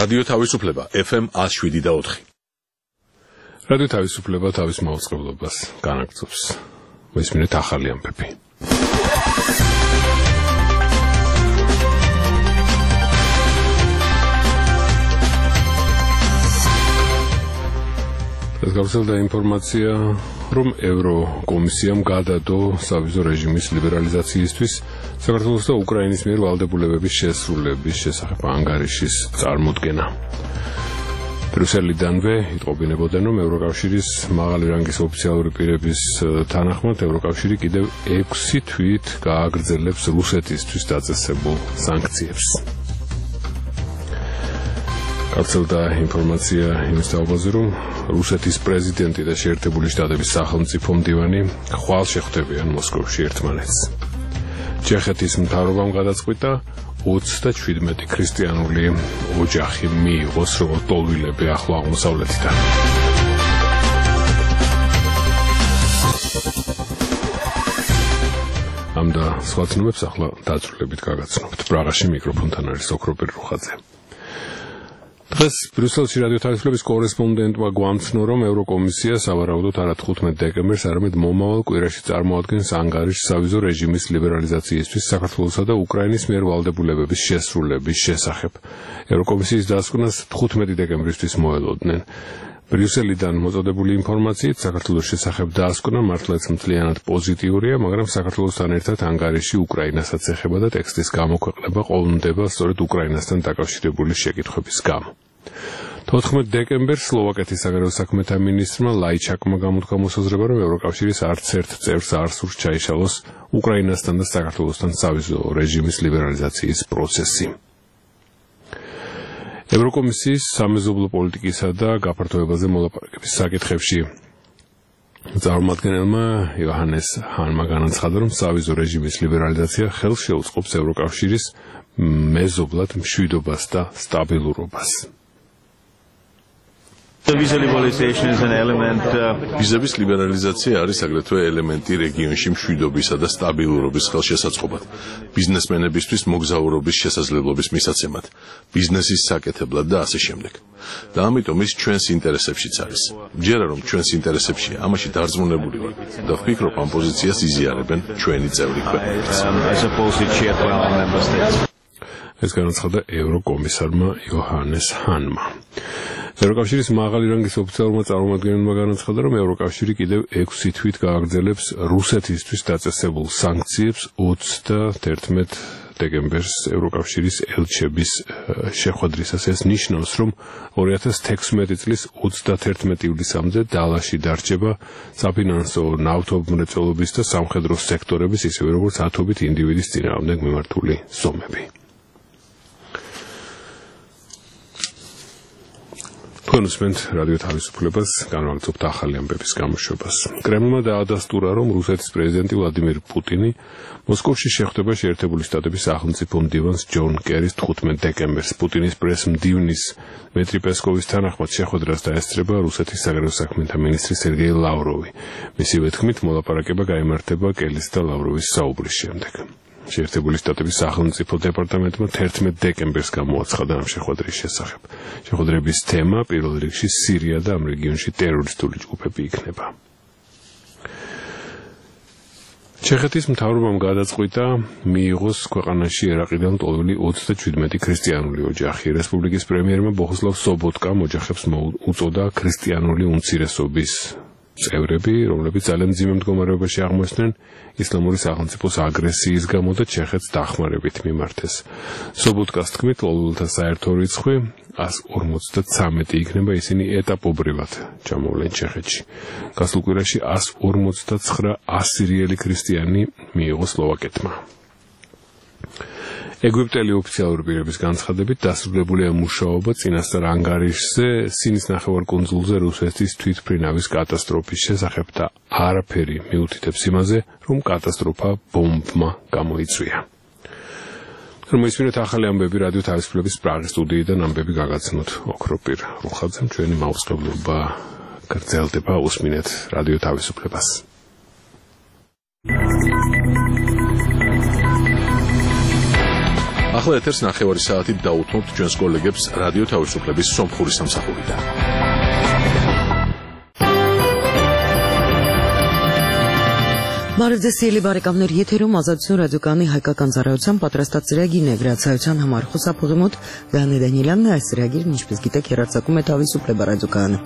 რადიო თავისუფლება FM 107.4. რადიო თავისუფლება თავის მაუწყებლობას განაგრძობს. მისმინეთ ახალი ამბები. ეს გავრცელდა ინფორმაცია, რომ ევროკომისიამ გადადო სავიზო რეჟიმის ლიბერალიზაციისთვის საქართველოს და უკრაინის მიერ ვალდებულებების შესრულების შესახებ ანგარიშის წარმოდგენა. ბრიუსელიდანვე იტყობინებოდნენ, რომ ევროკავშირის მაღალი რანგის ოფიციალური პირების თანახმად ევროკავშირი კიდევ 6 თვით გააგრძელებს რუსეთისთვის დაწესებულ სანქციებს. გავრცელდა ინფორმაცია იმის თაობაზე, რომ რუსეთის პრეზიდენტი და შეერთებული შტატების სახელმწიფო მდივანი ხვალ შეხვდებიან მოსკოვში ერთმანეთს. ჩეხეთის მთავრობამ გადაწყვიტა 37 ქრისტიანული ოჯახი მიიღოს როგორც ტოლვილები ახლო აღმოსავლეთიდან. ამ და სხვა ცნობებს ახლა დაწვრილებით გაგაცნობთ. პრაღაში მიკროფონთან არის ოქროპირ რუხაძე. დღეს ბრიუსელში რადიო თავისუფლების კორესპონდენტმა გვამცნო, რომ ევროკომისია სავარაუდოდ არა 15 დეკემბერს, არამედ მომავალ კვირაში წარმოადგენს ანგარიშს სავიზო რეჟიმის ლიბერალიზაციისთვის საქართველოსა და უკრაინის მიერ ვალდებულებების შესრულების შესახებ. ევროკომისიის დასკვნას 15 დეკემბრისთვის მოელოდნენ. ბრიუსელიდან მოწოდებული ინფორმაციით საქართველოს შესახებ დასკვნა მართლაც მთლიანად პოზიტიურია, მაგრამ საქართველოსთან ერთად ანგარიში უკრაინასაც ეხება და ტექსტის გამოქვეყნება ყოლმდება სწორედ უკრაინასთან დაკავშირებული შეკითხვების გამო. 14 დეკემბერს სლოვაკეთის საგარეო საქმეთა მინისტრმა ლაიჩაკმა გამოთქვა მოსაზრება, რომ ევროკავშირის არც ერთ წევრს არ სურს ჩაიშალოს უკრაინასთან და საქართველოსთან სავიზო რეჟიმის ლიბერალიზაციის პროცესი. ევროკომისიის სამეზობლო პოლიტიკისა და გაფართოებაზე მოლაპარაკების საკითხებში წარმომადგენელმა იოჰანეს ჰანმა განაცხადა, რომ სავიზო რეჟიმის ლიბერალიზაცია ხელს შეუწყობს ევროკავშირის მეზობლად მშვიდობას და სტაბილურობას. ვიზების ლიბერალიზაცია არის აგრეთვე ელემენტი რეგიონში მშვიდობისა და სტაბილურობის ხელშესაწყობად, ბიზნესმენებისთვის მოგზაურობის შესაძლებლობის მისაცემად, ბიზნესის საკეთებლად და ასე შემდეგ. და ამიტომ ის ჩვენს ინტერესებშიც არის. მჯერა რომ ჩვენს ინტერესებშია, ამაში დარწმუნებული ვარ და ვფიქრობ, ამ პოზიციას იზიარებენ ჩვენი წევრი ქვეყნებიც. ეს განაცხადა ევროკომისარმა იოჰანეს ჰანმა. ევროკავშირის მაღალი რანგის ოფიციალურმა წარმომადგენელმა განაცხადა, რომ ევროკავშირი კიდევ 6 თვით გააგრძელებს რუსეთისთვის დაწესებულ სანქციებს 31 დეკემბერს ევროკავშირის ელჩების შეხვედრისას. ეს ნიშნავს, რომ 2016 წლის 31 ივლისამდე დალაში დარჩება საფინანსო, ნავთობმრეწველობის და სამხედრო სექტორების, ისევე როგორც ათობით ინდივიდის წინააღმდეგ მიმართული ზომები. კონსპენთ რადიო თავისუფლებას განვაგრძობთ ახალი ამბების გამოშვებას. კრემლმა დაადასტურა, რომ რუსეთის პრეზიდენტი ვლადიმირ პუტინი მოსკოვში შეხვდება შეერთებული შტატების სახელმწიფო მდივანს ჯონ კერის 15 დეკემბერს. პუტინის პრეს-მდივნის დმიტრი პესკოვის თანახმად შეხვედრას დაესწრება რუსეთის საგარეო საქმეთა მინისტრი სერგეი ლავროვი. მისივე თქმით, მოლაპარაკება გაიმართება კელის და ლავროვის საუბრის შემდეგ. შეერთებული შტატების სახელმწიფო დეპარტამენტმა 11 დეკემბერს გამოაცხადა ამ შეხვედრის შესახებ. შეხვედრების თემა პირველ რიგში სირია და ამ რეგიონში ტერორისტული ჯგუფები იქნება. ჩეხეთის მთავრობამ გადაწყვიტა მიიღოს ქვეყანაში ერაყიდან ტოლვილი 37 ქრისტიანული ოჯახი. რესპუბლიკის პრემიერმა ბოხუსლავ სობოტკამ ოჯახებს უწოდა ქრისტიანული უმცირესობის წევრები, რომლებიც ძალიან მძიმე მდგომარეობაში აღმოჩნდნენ ისლამური სახელმწიფოს აგრესიის გამო და ჩეხეთს დახმარებით მიმართეს. სობოტკას თქმით, ლოლულთა საერთო რიცხვი 153 იქნება, ისინი ეტაპობრივად ჩამოვლენ ჩეხეთში. გასულ კვირაში 159 ასირიელი ქრისტიანი მიიღო სლოვაკეთმა. ეგვიპტელი ოფიციალური პირების განცხადებით დასრულებულია მუშაობა წინასწარ ანგარიშზე სინის ნახევარკუნძულზე რუსეთის თვითმფრინავის კატასტროფის შესახებ და არაფერი მიუთითებს იმაზე, რომ კატასტროფა ბომბმა გამოიწვია. მოისმინეთ ახალი ამბები რადიო თავისუფლების პრაღის სტუდიიდან ამბები გაგაცნოთ ოქროპირ რუხაძემ. ჩვენი მაუწყებლობა გრძელდება, უსმინეთ რადიო თავისუფლებას. ახლა ეთერს 9 საათით დაუთმობთ ჩვენს კოლეგებს რადიო თავისუფლების სომხური სამსახურიდან. Բարեձեւելի բարեկամներ, եթերում ազատություն ռադիոկայանի հայկական ծառայության պատրաստած ծրագիրն է վրացայության համար խոսափողի մոտ Գանե Դանիելյանն է այս ծրագիրն ինչպես գիտեք հեռարձակում է Თავისუფლება ռադիոկայանը։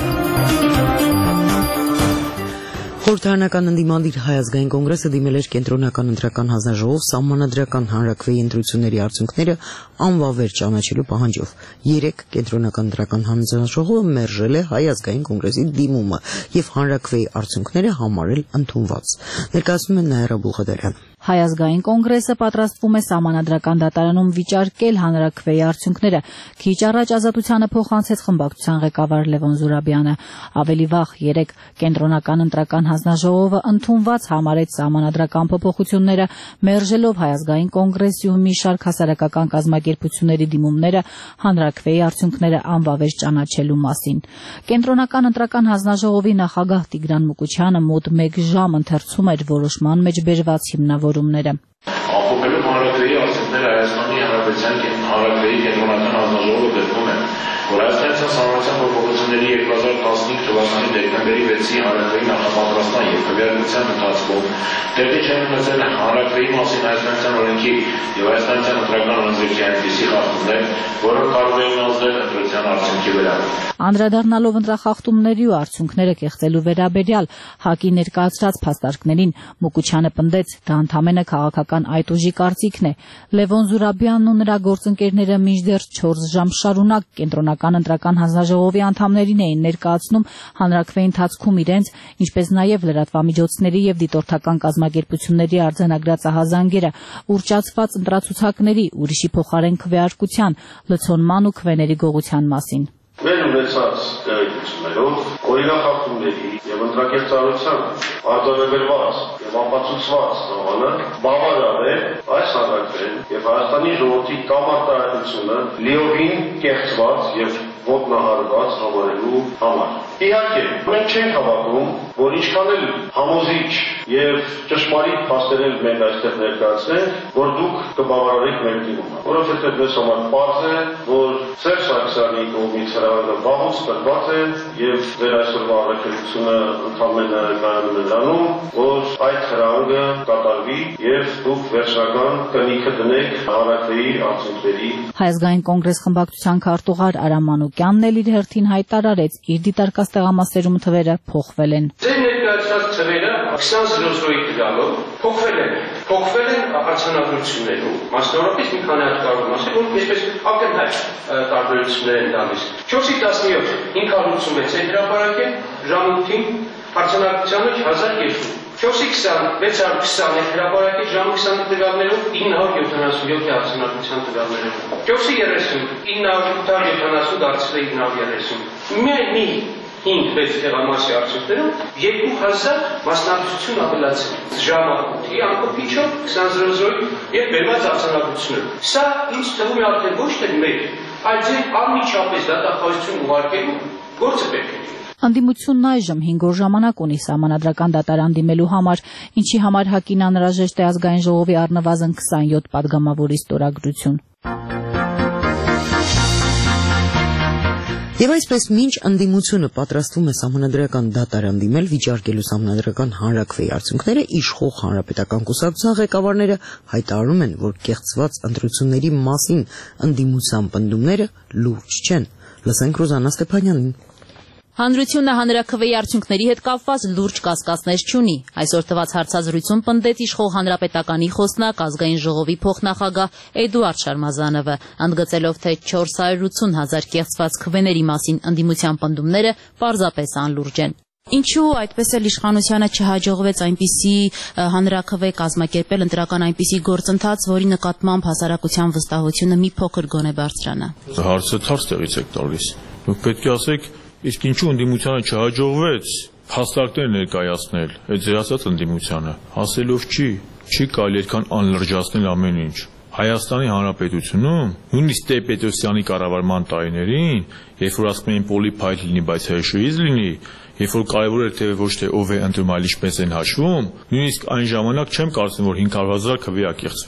Խորհրդարանական ընդդիմադիր Հայ ազգային կոնգրեսը դիմել էր կենտրոնական ընտրական հանձնաժողով սահմանադրական հանրաքվեի ընտրությունների արդյունքները անվավեր ճանաչելու պահանջով։ 3 կենտրոնական ընտրական հանձնաժողովը մերժել է Հայ ազգային կոնգրեսի դիմումը եւ հանրաքվեի արդյունքները համարել ընդունված։ Ներկայացնում է Նաիրա Բուխադարյան։ Հայ ազգային կոնգրեսը պատրաստվում է սահմանադրական դատարանում վիճարկել հանրաքվեի արդյունքները։ Քիչ առաջ Ազատությանը փոխանցեց խմբակցության ղեկավար Լևոն Զուրաբյանը։ Ավելի վաղ 3 կենտրոնական ընտրական հանձնաժողովը ընդունված համարեց սահմանադրական փոփոխությունները, մերժելով Հայ ազգային կոնգրեսի ու մի շարք հասարակական կազմակերպությունների դիմումները հանրաքվեի արդյունքները անվավեր ճանաչելու մասին։ Կենտրոնական ընտրական հանձնաժողովի նախագահ Տիգրան Մուկուչյանը մոտ 1 ժամ ընթերցում էր որոշման մեջ բերված հիմնավորումները։ Ամփոփելով հանրաքվեի արդյունքները Հայաստանի Հանրապետության հանրաքվեի կենտրոնական հանձնաժողովը գտնում է, որ Հայաստանի Հանրապետության փոփոխությունների 2015 թվականի դեկտեմբերի 6-ի հանրաքվեի նախապատրաստման եւ քվեարկության ընթացքում տեղի չեն ունեցել հանրաքվեի մասին Հայաստանյան օրենքի եւ Հայաստանյան ընտրական օրենսգրքի այնպիսի խախտումներ, որոնք կարող են ազդել ընտրության արդյունքի վրա։ Անդրադառնալով ընտրախախտումների ու արդյունքները կեղծելու վերաբերյալ ՀԱԿ-ի ներկայացրած փաստարկներին Մուկուչյանը պնդեց, դա ընդամենը քաղաքական այդ ուժի կարծիքն է։ Լևոն Զուրաբյանն ու նրա գործընկերները մինչդեռ 4 ժամ շարունակ կենտրոնական ընտրական հանձնաժողովի անդամներին էին ներկայացնում հանրաքվեի ընթացքում իրենց, ինչպես նաև լրատվամիջոցների եւ դիտորդական կազմակերպությունների արձանագրած ահազանգերը, ուռճացված ընտրացուցակների, ուրիշի փոխարեն քվեարկության, լցոնման ու քվեների գողության մասին։ Մեր ունեցած տեղեկություններով օրինախախտումների եւ ընտրակերպարության արձանագրված եւ ապացուցված նորմանը բավարար է այս հանրաքվեն եւ Հայաստանի ժողովրդի կամարտահայտությունը լիովին կեղծված եւ ոտնահարված համարելու համար։ Իհարկե, մենք չենք հավատում, որ ինչքան էլ համոզիչ եւ ճշմարիտ փաստեր մենք այստեղ ներկայացնենք, որ դուք կբավարարեք մեր դիմումը, որովհետեւ մեզ համար պարզ է, որ Սերժ Սարգսյանի կողմից հրավերը վաղուց տրված է եւ ձեր այսօրվա առաքելությունը ընդամենը կայանում է նրանում, որ այդ հրավերը կատարվի եւ դուք վերջնական կնիքը դնեք հանրաքվեի արդյունքների։ Հայ ազգային կոնգրես խմբակցության քարտուղար Արամ Մանուկյանն էլ իր հերթին հայտարարեց, իր դիտարկած տեղամասերում թվերը փոխվել են։ Ձեր ներկայացած թվերը 20:00-ի տվյալով փոխվել են արձանագրություններում, մասնավորապես մի քանի հատ կարող եմ ասել, որ այսպես ակնհայտ տարբերություններ են տալիս։ 4-17 586 է հրապարակել, ժամ 8-ին արձանագրությանը 1200 4-20 620 հրապարակել ժամ 20-ի տվյալներով 977 է արձանագրության տվյալներով 4-30 970 դարձել է 930 մի 5-6 տեղամասի արդյունքներում 2000 մասնակցություն ավելացել ժամը 8-ի անկոփիչով 20:00-ի եւ բերված արձանագրություններով։ Սա ինձ թվում է արդեն ոչ թե մեր, այլ ձեր անմիջապես դատախազություն ուղարկելու գործը պետք է։ Անդիմությունն այժմ 5 օր ժամանակ ունի սահմանադրական դատարան դիմելու համար, ինչի համար ՀԱԿ-ին անհրաժեշտ է ազգային ժողովի առնվազն 27 պատգամավորի ստորագրություն։ Եվ այսպես մինչ ընդդիմությունը պատրաստվում է սահմանադրական դատարան դիմել վիճարկելու սահմանադրական հանրաքվեի արդյունքները, իշխող հանրապետական կուսակցության ղեկավարները հայտարարում են, որ կեղծված ընտրությունների մասին ընդդիմության պնդումները լուրջ չեն։ Լսենք Ռուզաննա Ստեփանյանին։ Հանրությունը հանրաքվեի արդյունքների հետ կապված լուրջ կասկածներ չունի։ Այսօր տված հարցազրույցում պնդեց իշխող հանրապետականի խոսնակ ազգային ժողովի փոխնախագահ Էդուարդ Շարմազանովը, ընդգծելով, թե 480 000 կեղծված քվեների մասին ընդդիմության պնդումները պարզապես անլուրջ են։ Ինչու այդպես էլ իշխանությանը չհաջողվեց այնպիսի հանրաքվե կազմակերպել ընտրական այնպիսի գործընթաց, որի նկատմամբ հասարակության վստահությունը մի փոքր գոնե բարձրանա։ Հարցը թարս տեղից եք տալիս։ Դուք պետք է ասեք, իսկ ինչու ընդդիմությանը չհաջողվեց փաստարկներ ներկայացնել, այդ ձեր ասած ընդդիմությանը, ասելով չի կարելի այդքան անլրջացնել ամեն ինչ։ Հայաստանի Հանրապետությունում, նույնիսկ Տեր-Պետրոսյանի կառավարման տարիներին, երբ որ ասում էին պոլիփայլ լինի, բայց հեշուիզ լինի, երբ որ կարևոր էր թե ոչ թե ով է ընտրում, այլ ինչպես են հաշվում, նույնիսկ այն ժամանակ չեմ կարծում, որ 500 000 քվե է կեղծվել։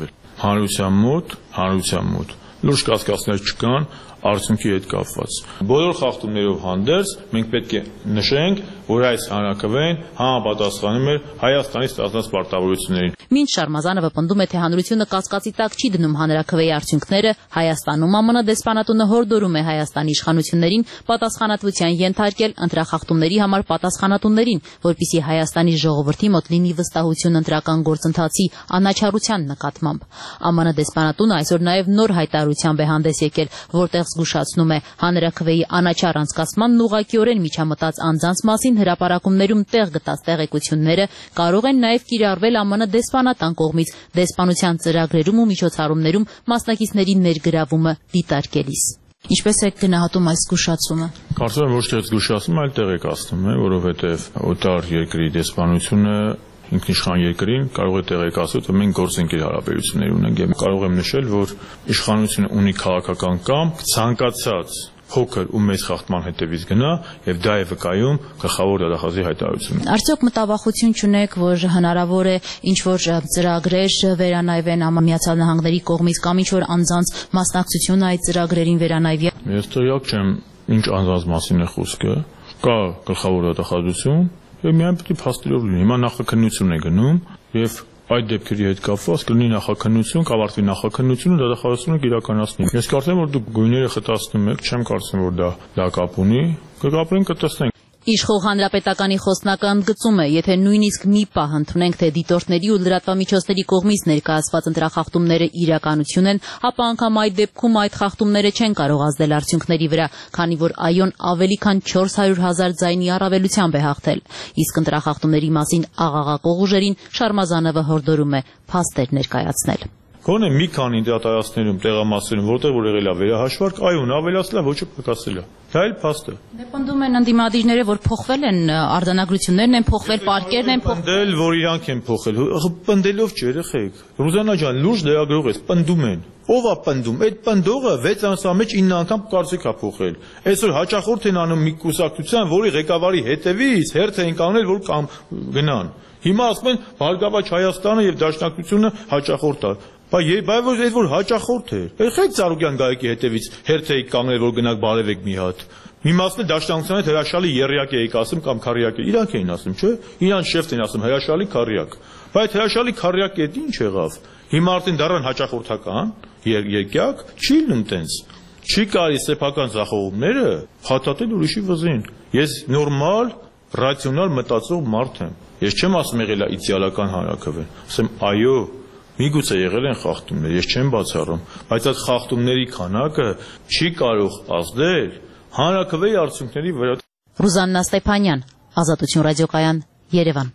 հանրության մոտ լուրջ կասկածներ չկան արդյունքի հետ կապված։ Բոլոր խախտումներով հանդերձ մենք պետք է նշենք, որ այս հանրաքվեն համապատասխանում էր Հայաստանի ստացած պարտավորություններին։ Մինչ Շարմազանովը պնդում է, թե հանրությունը կասկածի տակ չի դնում հանրաքվեի արդյունքները, Հայաստանում ԱՄՆ դեսպանատունը հորդորում է Հայաստանի իշխանություններին պատասխանատվության ենթարկել ընտրախախտումների համար պատասխանատուներին, որպեսզի Հայաստանի ժողովրդի մոտ լինի վստահություն ընտրական գործընթացի անաչառության նկատմամբ։ ԱՄՆ դեսպանատունը այսօր նաև նոր հայտարարությամբ է հանդես եկել, որտեղ զգուշացնում է հանրաքվեի անաչառ անցկացմանն ուղղակիորեն միջամտած անձանց մասին հրապարակումներում տեղ գտած տեղեկությունները կարող են նաև կիրառվել ԱՄՆ դեսպանատան կողմից դեսպանության ծրագրերում ու միջոցառումներում մասնակիցների ներգրավումը դիտարկելիս։ Ինչպես է գնահատում այս զգուշացումը։ Կարծում եմ ոչ թե զգուշացում, այլ տեղեկացնում է, որովհետև օտար երկրի դեսպանությունը ինքնիշխան երկրին կարող է տեղեկացնել, որ մենք գործընկեր հարաբերություններ ունենք եւ կարող եմ նշել, որ իշխանությունը ունի քաղաքական կամք ցանկացած փոքր ու մեծ խախտման հետևից գնա եւ դա է վկայում գլխավոր դատախազի հայտարարությունը։ Արդյոք մտավախություն չունեք, որ հնարավոր է ինչ որ ծրագրեր վերանայվեն Միացյալ Նահանգների կողմից կամ ինչ որ անձանց մասնակցությունը այդ ծրագրերին վերանայվի։ Ես տեղյակ չեմ ինչ անձանց մասին է խոսքը։ Կա գլխավոր դատախազություն եւ միայն պետք է փաստերով լինի։ Հիմա նախաքննություն է գնում եւ այդ դեպքերի հետ կապված կլինի նախաքննություն, կավարտվի նախաքննությունը, դատախազությունը կիրականացնի։ Ես կարծեմ, որ դուք գույները խտացնում եք, չեմ կարծում, որ դա կապ ունի։ Կգապրենք, կտեսնենք։ Իշխող հանրապետականի խոսնակը ընդգծում է, եթե նույնիսկ մի պահ ընդունենք, թե դիտորդների ու լրատվամիջոցների կողմից ներկայացված ընտրախախտումները իրականություն են, ապա անգամ այդ դեպքում այդ խախտումները չեն կարող ազդել արդյունքների վրա, քանի որ ԱՅՈ-ն ավելի քան 400,000 ձայնի առավելությամբ է հաղթել։ Իսկ ընտրախախտումների մասին աղաղակող ուժերին Շարմազանովը հորդորում է փաստեր ներկայացնել։ Գոնե մի քանի դատարաններում տեղամասերում, որտեղ որ եղել է վերահաշվարկ, ԱՅՈ-ն ավելացել է, ոչը փոխել է։ Դա էլ փաստ է։ Դե պնդում են ընդդիմադիրները, որ փոխվել են արձանագրություններն են փոխվել, պարկերն են փոխվել, որ իրանք են փոխել։ Պնդելով չէ, երեխեք։ Ռուզանա ջան, լուրջ լրագրող ես, պնդում են։ Ով է պնդում։ Այդ պնդողը 6 ամսվա մեջ 9 անգամ կարծիք է փոխել։ Այսօր հաճախորդ են անում մի կուսակցության, որի ղեկավարի հետևից հերթ են կանգնել, որ կամ գնան։ Հիմա ասում են Բարգավաճ Հայաստանը եւ Դաշնակցությունը հաճախորդ է։ Բայց այդ որ հաճախորդ է։ Եղեք Ծառուկյան Գայիկի հետևից հերթ էիք կանգնել, որ գնաք բարևեք մի հատ։ Մի մասն է Դաշնակցության հետ հրաշալի երրյակ էիք ասում կամ քառյակ է։ Իրանք էին ասում, չէ՞։ Իրանք շեֆտ են ասում հրաշալի քառյակ։ Բայց հրաշալի քառյակը դա ինչ եղավ։ Հիմա արդեն դառան հաճախորդական երկյակ, չի լինում տենց։ Չի կարելի սեփական ձախողումները փաթաթել ուրիշի վզին։ Ես նորմալ, ռացիոնալ մտածող մարդ եմ։ Ես չեմ ասում եղել է իդեալական հանրաքվեն։ Ասեմ այո, միգուցե եղել են խախտումներ, ես չեմ բացառում, բայց այդ խախտումների քանակը չի կարող ազդել հանրաքվեի արդյունքների վրա։ Ռուզաննա Ստեփանյան, Ազատություն ռադիոկայան, Երևան։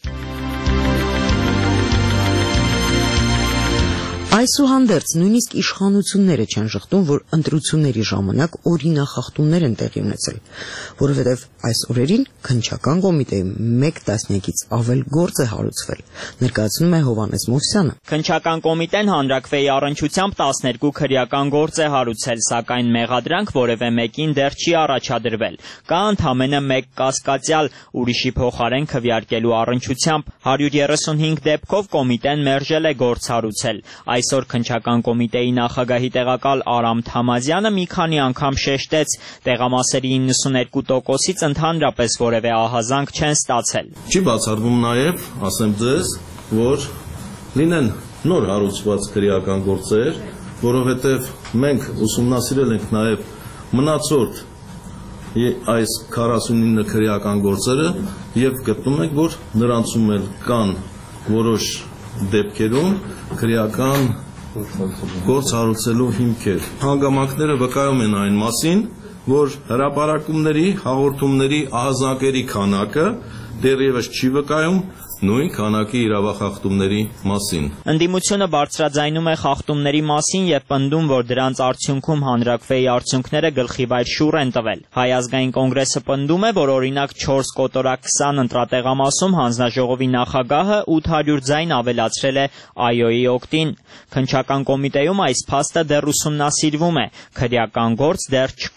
Այսուհանդերձ նույնիսկ իշխանությունները չեն շղթում, որ ընտրությունների ժամանակ օրինախախտումներ են տեղի ունեցել, որովհետև այս օրերին քննչական կոմիտեի 1 տասնյակից ավել գործ է հարուցվել, ներկայացնում է Հովհաննես Մովսյանը։ Քննչական կոմիտեն հանրաքվեի առնչությամբ 12 քրեական գործ է հարուցել, սակայն մեղադրանք որևէ մեկին դեռ չի առաջադրվել։ Կա ընդամենը 1 կասկածյալ, ուրիշի փոխարեն քվեարկելու առնչությամբ 135 դեպքով կոմիտեն մերժել է գործ հարուցել։ Այսօր քննչական կոմիտեի նախագահի տեղակալ Արամ Թամազյանը մի քանի անգամ շեշտեց, տեղամասերի 92%-ից ընդհանրապես որևէ ահազանգ չեն ստացել։ Չի բացառվում նաև, ասեմ ձեզ, որ լինեն նոր հարուցված քրեական գործեր, որովհետև մենք ուսումնասիրել ենք նաև մնացորդ այս 49 քրեական գործերը եւ գտնում ենք, որ նրանցում էլ կան որոշ դեպքերում քրեական գործ հարուցելու հիմքեր։ Հանգամանքները վկայում են այն մասին, որ հրապարակումների, հաղորդումների ահազանգերի քանակը դեռևս չի վկայում նույն քանակի իրավախախտումների մասին։ Ընդդիմությունը բարձրաձայնում է խախտումների մասին եւ պնդում, որ դրանց արդյունքում հանրաքվեի արդյունքները գլխիվայր շուռ են տվել։ Հայ ազգային կոնգրեսը պնդում է, որ օրինակ 4 կոտորակ 20 ընտրատեղամասում հանձնաժողովի նախագահը 800 ձայն ավելացրել է ԱՅՈ-ի օգտին։ Քննչական կոմիտեում այս փաստը դեռ ուսումնասիրվում է, քրեական գործ դեռ չկա։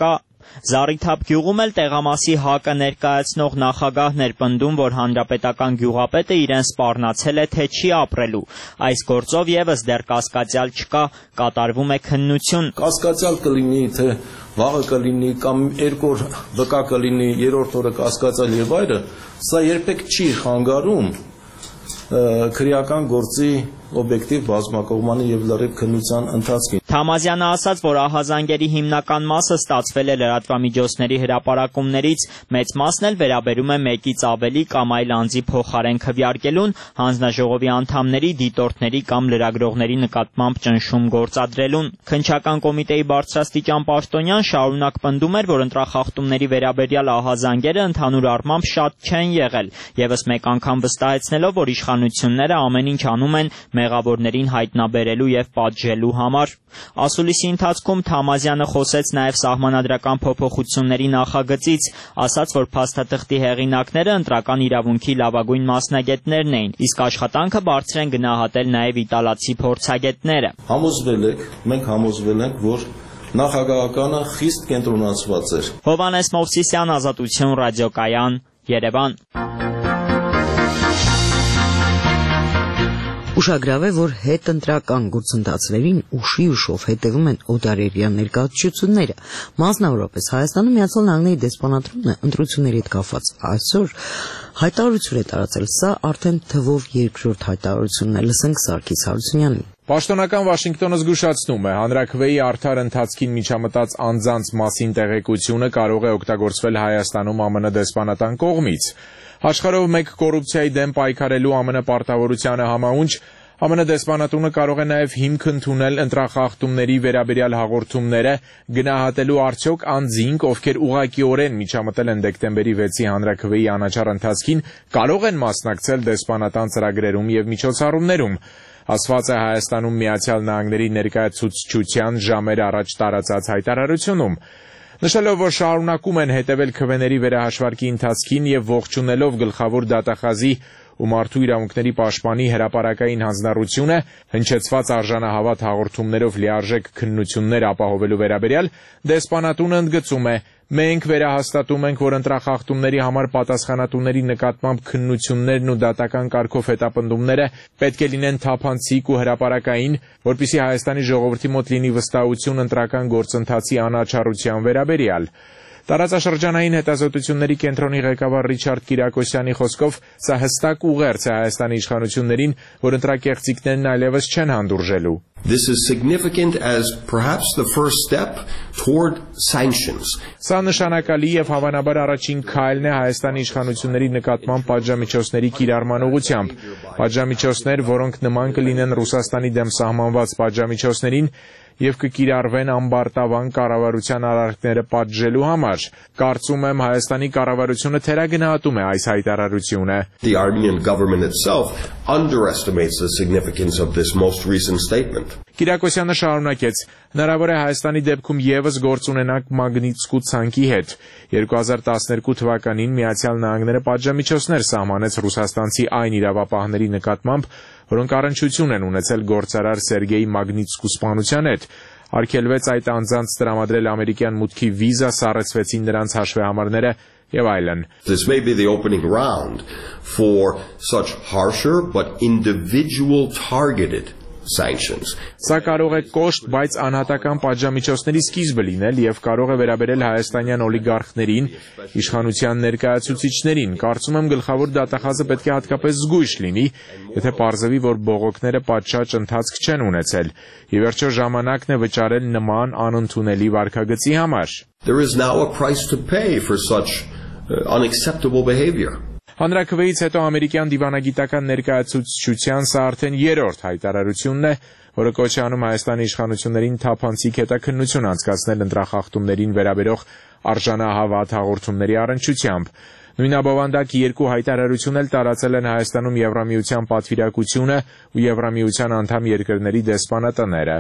Զառիթափ գյուղում էլ տեղամասի ՀԱԿ-ը ներկայացնող նախագահն էր պնդում, որ հանրապետական գյուղապետը իրեն սպառնացել է, թե չի ապրելու։ Այս գործով եւս դեռ կասկածյալ չկա, կատարվում է քննություն։ Կասկածյալ կլինի, թե վաղը կլինի կամ երկու օր վկա կլինի, երրորդ օրը կասկածյալ եւ այլը, սա երբեք չի խանգարում քրեական գործի օբյեկտիվ բազմակողմանի եւ լրիվ քննության ընթացքին։ Թամազյանը ասաց, որ ահազանգերի հիմնական մասը ստացվել է լրատվամիջոցների հրապարակումներից, մեծ մասն էլ վերաբերում է մեկից ավելի կամ այլ անձի փոխարեն քվեարկելուն, հանձնաժողովի անդամների, դիտորդների կամ լրագրողների նկատմամբ ճնշում գործադրելուն։ Քննչական կոմիտեի բարձրաստիճան պաշտոնյան շարունակ պնդում էր, որ ընտրախախտումների վերաբերյալ ահազանգերը ընդհանուր առմամբ շատ չեն եղել, եւս մեկ անգամ վստահեցնելով, որ իշխանությունները ամեն ինչ անում են մեղավորներին հայտնաբերելու եւ պատժելու համար։ Ասուլիսի ընթացքում Թամազյանը խոսեց նաեւ սահմանադրական փոփոխությունների նախագծից, ասաց, որ փաստաթղթի հեղինակները ընտրական իրավունքի լավագույն մասնագետներն էին, իսկ աշխատանքը բարձր են գնահատել նաեւ իտալացի փորձագետները։ Մենք համոզվել ենք, որ նախագահականը խիստ կենտրոնացված էր։ Հովհաննես Մովսիսյան, Ազատություն, ռադիոկայան, Երևան։ Ուշագրավ է, որ հետընտրական գործընթացներին ուշով հետևում են օտարերկրյա ներկայացությունները, մասնավորապես Հայաստանում Միացյալ Նահանգների դեսպանատունը ընտրությունների հետ կապված այսօր հայտարարություն է տարածել, սա արդեն թվով երկրորդ հայտարարությունն է, լսենք Սարգիս Հարությունյանին։ Պաշտոնական Վաշինգտոնը զգուշացնում է, հանրաքվեի արդար ընթացքին միջամտած անձանց մասին տեղեկությունը կարող է օգտագործվել Հայաստանում ԱՄՆ դեսպանատան կողմից։ Աշխարհով մեկ կոռուպցիայի դեմ պայքարելու ԱՄՆ պարտավորությանը համաունչ ԱՄՆ դեսպանատունը կարող է նաև հիմք ընդունել ընտրախախտումների վերաբերյալ հաղորդումները, գնահատելու արդյոք անձինք, ովքեր ուղղակիորեն միջամտել են դեկտեմբերի 6-ի հանրաքվեի անաչառ ընթացքին, կարող են մասնակցել դեսպանատան ծրագրերում եւ միջոցառումներում։ Ասված է Հայաստանում Միացյալ Նահանգների ներկայացուցչության ժամեր առաջ տարածած հայտարարությունում։ Նշելով, որ շարունակում են հետևել քվեների վերահաշվարկի ընթացքին եւ ողջունելով գլխավոր դատախազի ու մարդու իրավունքների պաշտպանի հրապարակային հանձնառությունը, հնչեցված արժանահավատ հաղորդումներով լիարժեք քննություններ ապահովելու վերաբերյալ, դեսպանատունը ընդգծում է. Մենք վերահաստատում ենք, որ ընտրախախտումների համար պատասխանատուների նկատմամբ քննություններն ու դատական կարգով հետապնդումները պետք է լինեն թափանցիկ ու հրապարակային, որպեսզի Հայաստանի ժողովրդի մոտ լինի վստահություն ընտրական գործընթացի անաչառության վերաբերյալ։ Տարածաշրջանային հետազոտությունների կենտրոնի ղեկավար Ռիչարդ Կիրակոսյանի խոսքով սա հստակ ուղերձ է Հայաստանի իշխանություններին, որ ընտրակեղծիքներն այլևս չեն հանդուրժելու։ This is significant as perhaps the first step toward sanctions. Սա նշանակալի եւ հավանաբար առաջին քայլն է Հայաստանի իշխանությունների նկատմամբ պատժամիջոցների կիրառման ուղղությամբ։ Պատժամիջոցներ, որոնք նման կլինեն Ռուսաստանի դեմ սահմանված պատժամիջոցներին եւ կկիրառվեն ամբարտավան կառավարության արարքները պատժելու համար։ Կարծում եմ Հայաստանի կառավարությունը թերագնահատում է այս հայտարարությունը։ The Armenian government itself underestimates the significance of this most recent statement. Կիրակոսյանը շարունակեց. հնարավոր է Հայաստանի դեպքում եւս գործ ունենանք Մագնիտսկու ցանկի հետ։ 2012 թվականին Միացյալ Նահանգները պատժամիջոցներ սահմանեց ռուսաստանցի այն իրավապահների նկատմամբ, որոնք առնչություն են ունեցել գործարար Սերգեյ Մագնիտսկու սպանության հետ։ Արգելվեց այդ անձանց տրամադրել ամերիկյան մուտքի վիզա, սառեցվեցին նրանց հաշվեհամարները եւ այլն։ This may be the opening round for such harsher but individual targeted sanctions. Սա կարող է կոշտ, բայց անհատական պատժամիջոցների սկիզբը լինել եւ կարող է վերաբերել հայաստանյան օլիգարխներին, իշխանության ներկայացուցիչներին։ Կարծում եմ գլխավոր դատախազը պետք է հատկապես զգույշ լինի, եթե պարզվի, որ բողոքները պատշաճ ընթացք չեն ունեցել։ Ի վերջո ժամանակն է վճարել նման անընդունելի վարքագծի համար։ There is now a price to pay for such unacceptable behavior. Հանրաքվեից հետո ամերիկյան դիվանագիտական ներկայացուցչության սա արդեն երրորդ հայտարարությունն է, որը կոչ է անում Հայաստանի իշխանություններին թափանցիկ հետաքննություն անցկացնել ընտրախախտումներին վերաբերող արժանահավատ հաղորդումների առնչությամբ։ Նույնաբովանդակ երկու հայտարարություն էլ տարածել են Հայաստանում Եվրամիության պատվիրակությունը ու Եվրամիության անդամ երկրների դեսպանատները։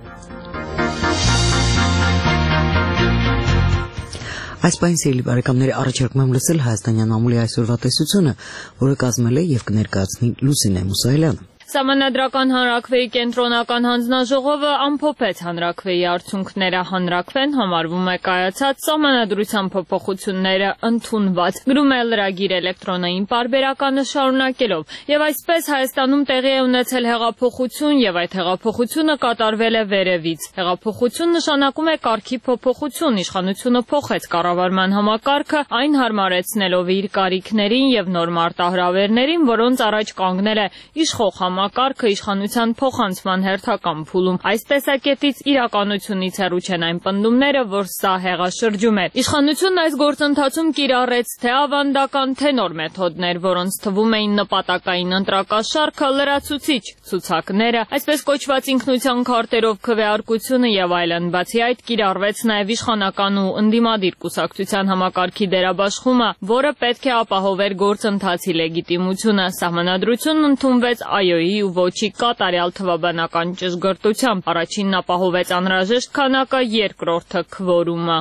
Այս պայն սիրելի բարեկամներ, առաջարկում եմ լսել հայաստանյան ամուլի այսօրվա տեսությունը, որը կազմել է եւ կներկայացնի Լուսինե Մուսայելյանը։ Սահմանադրական հանրաքվեի կենտրոնական հանձնաժողովը ամփոփեց հանրաքվեի արդյունքները։ Հանրաքվեն համարվում է կայացած սահմանադրության փոփոխությունները ընդունված։ Գրում է լրագիր էլեկտրոնային պարբերականը շարունակելով, եւ այսպես Հայաստանում տեղի է ունեցել հեղափոխություն եւ այդ հեղափոխությունը կատարվել է վերևից։ Հեղափոխություն նշանակում է կարգի փոփոխություն, իշխանությունը փոխեց կառավարման համակարգը, այն հարմարեցնելով իր կարիքներին եւ նոր մարտահրավերներին, որոնց առաջ կանգնել է իշխող համակարգը իշխանության փոխանցման հերթական փուլում։ Այս տեսակետից իրականությունից հեռու չեն այն պնդումները, որ սա հեղաշրջում է։ Իշխանությունն այս գործընթացում կիրառեց թե ավանդական, թե նոր մեթոդներ, որոնց թվում էին նպատակային ընտրակաշառքը, լրացուցիչ ցուցակները, այսպես կոչված ինքնության քարտերով քվեարկությունը եւ այլն։ Բացի այդ, կիրառվեց նաեւ իշխանական ու ընդդիմադիր կուսակցության համակարգի դերաբաշխումը, որը պետք է ապահովեր գործընթացի լեգիտիմությունը։ Սահմանադրությունն ընդունվեց ԱՅՈ-ի ու ոչի կատարյալ թվաբանական ճշգրտությամբ։ Առաջինն ապահովեց անհրաժեշտ քանակը, երկրորդը քվորումը։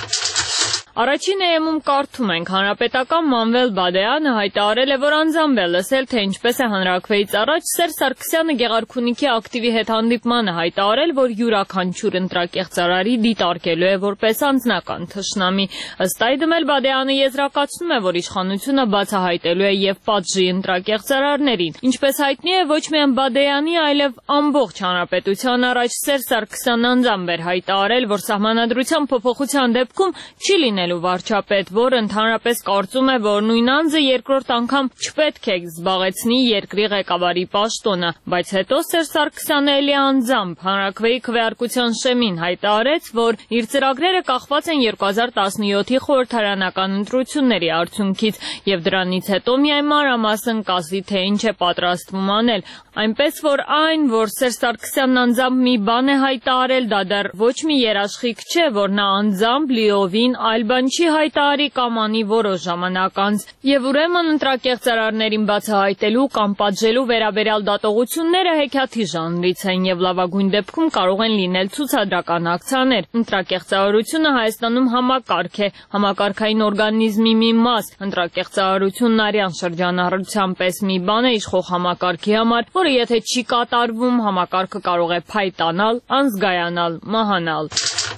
Առաջին էմում կարդում ենք, հանրապետական Մանվել Բադեյանը հայտարարել է, որ անձամբ է լսել, թե ինչպես է հանրաքվեից առաջ Սերժ Սարգսյանը Գեղարքունիքի ակտիվի հետ հանդիպմանը հայտարարել, որ յուրաքանչյուր ընտրակեղծարարի դիտարկելու է որպես անձնական թշնամի։ Ըստ այդմ էլ Բադեյանը եզրակացնում է, որ իշխանությունը բացահայտելու է եւ պատժի ընտրակեղծարարներին։ Ինչպես հայտնի է, ոչ միայն Բադեյանի, այլև ամբողջ հանրապետության առաջ Սերժ Սարգսյանն անձամբ էր հայտարարել, որ սահմանադրության փոփոխության դեպքում չի լինել վարչապետ, որը ընդհանրապես կարծում է, որ նույն անձը երկրորդ անգամ չպետք է զբաղեցնի երկրի ղեկավարի պաշտոնը, բայց հետո Սերժ Սարգսյանը էլի անձամբ հանրաքվեի քվեարկության շեմին հայտարարեց, որ իր ծրագրերը կախված են 2017-ի խորհրդարանական ընտրությունների արդյունքից եւ դրանից հետո միայն մանրամասն կասի, թե ինչ է պատրաստվում անել, այնպես որ այն, որ Սերժ Սարգսյանն անձամբ մի բան է հայտարարել, դա դեռ ոչ մի երաշխիք չէ, որ նա անձամբ լիովին այլ բան չի հայտարարի կամ անի որոշ ժամանակ անց, եւ ուրեմն ընտրակեղծարարներին բացահայտելու կամ պատժելու վերաբերյալ դատողությունները հեքիաթի ժանրից են եւ լավագույն դեպքում կարող են լինել ցուցադրական ակցիաներ։ Ընտրակեղծարարությունը Հայաստանում համակարգ է, համակարգային օրգանիզմի մի մաս։ Ընտրակեղծարարությունն արյան շրջանառության պես մի բան է իշխող համակարգի համար, որը եթե չի կատարվում, համակարգը կարող է փայտանալ, անզգայանալ, մահանալ։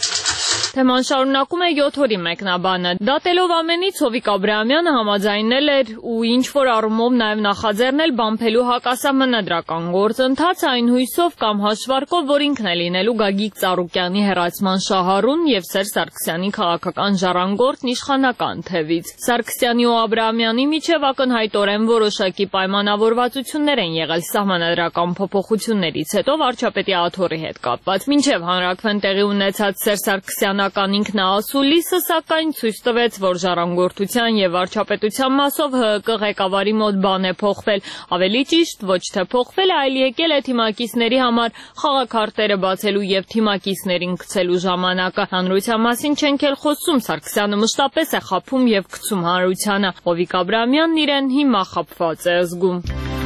Թեման շարունակում է 7 օրի մեկնաբանը։ Դատելով ամենից Հովիկ Աբրահամյանը համաձայնել էր ու ինչ-որ առումով նաև նախաձեռնել բամփելու հակասահմանադրական գործընթաց այն հույսով կամ հաշվարկով, որ ինքն է լինելու Գագիկ Ծառուկյանի հեռացման շահառուն եւ Սերժ Սարգսյանի քաղաքական ժառանգորդն իշխանական թևից։ Սարգսյանի ու Աբրահամյանի միջև ակնհայտորեն որոշակի պայմանավորվածություններ են եղել սահմանադրական փոփոխություններից հետո վարչապետի աթոռի հետ կապված։ Մինչև հանրաքվեն տեղի ունեցած Սերժ Սարգսյանական ինքնաասուլիսը սակայն ցույց տվեց, որ ժառանգորդության եւ վարչապետության մասով ՀԿ ղեկավարի մոտ բան է փոխվել, ավելի ճիշտ ոչ թե փոխվել, այլ եկել է թիմակիցների համար խաղաքարտերը բացելու եւ թիմակիցներին գցելու ժամանակը։ Հանրության մասին չենք էլ խոսում, Սարգսյանը մշտապես է խափում եւ գցում հանրությանը։ Հովիկ Աբրահամյանն իրեն հիմա խափված է զգում։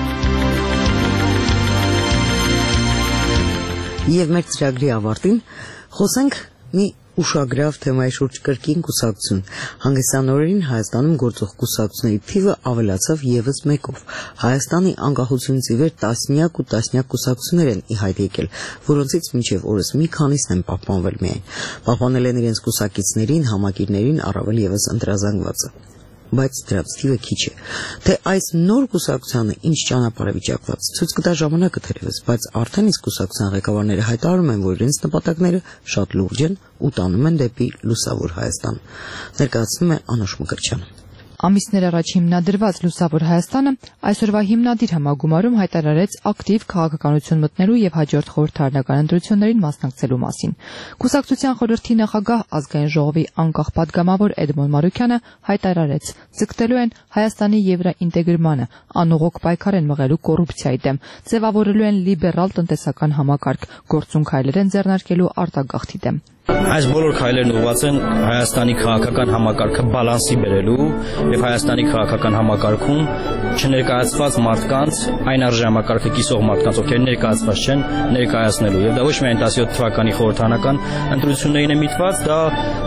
Եվ մեր ծրագրի ավարտին խոսենք մի ուշագրավ թեմայի շուրջ կրկին կուսակցություն։ Հանգստյան օրերին Հայաստանում գործող կուսակցությունների թիվը ավելացավ եւս մեկով։ Հայաստանի անկախությունից ի վեր տասնյակ ու տասնյակ կուսակցություններ են ի հայտ եկել, որոնցից մինչև օրս մի քանիսն են պահպանվել միայն։ Պահպանել են իրենց կուսակիցներին, համակիրներին, առավել եւս ընտրազանգվածը։ Բայց դրանց թիվը քիչ է։ Թե այս նոր կուսակցությանը ինչ ճանապարհ է վիճակված, ցույց կտա ժամանակը թերևս, բայց արդեն իսկ կուսակցության ղեկավարները հայտարարում են, որ իրենց նպատակները շատ լուրջ են ու տանում են դեպի լուսավոր Հայաստան։ Ներկայացնում է Անուշ Մկրտչյանը։ Ամիսներ առաջ հիմնադրված Լուսավոր Հայաստանը այսօրվա հիմնադիր համագումարում հայտարարեց ակտիվ քաղաքականություն մտնելու եւ հաջորդ խորհրդարանական ընտրություններին մասնակցելու մասին։ Կուսակցության խորհրդի նախագահ ազգային ժողովի անկախ падգամավոր Էդմոն Մարուկյանը հայտարարեց. «Ձգտելու են Հայաստանի եվրոինտեգրմանը, անողոք պայքար են մղելու կոռուպցիայի դեմ, ձևավորելու են լիբերալ տնտեսական համակարգ, գործուն քայլեր են ձեռնարկելու արտագաղթի դեմ»։ Այս բոլոր քայլերն ուղղված են Հայաստանի քաղաքական համակարգը բալանսի բերելու եւ Հայաստանի քաղաքական համակարգում չներկայացված մարդկանց, այն արժեհամակարգը կիսող մարդկանց, ովքեր ներկայացված չեն, ներկայացնելու։ Եվ դա ոչ միայն 17 թվականի խորհրդարանական ընտրություններին է միտված, դա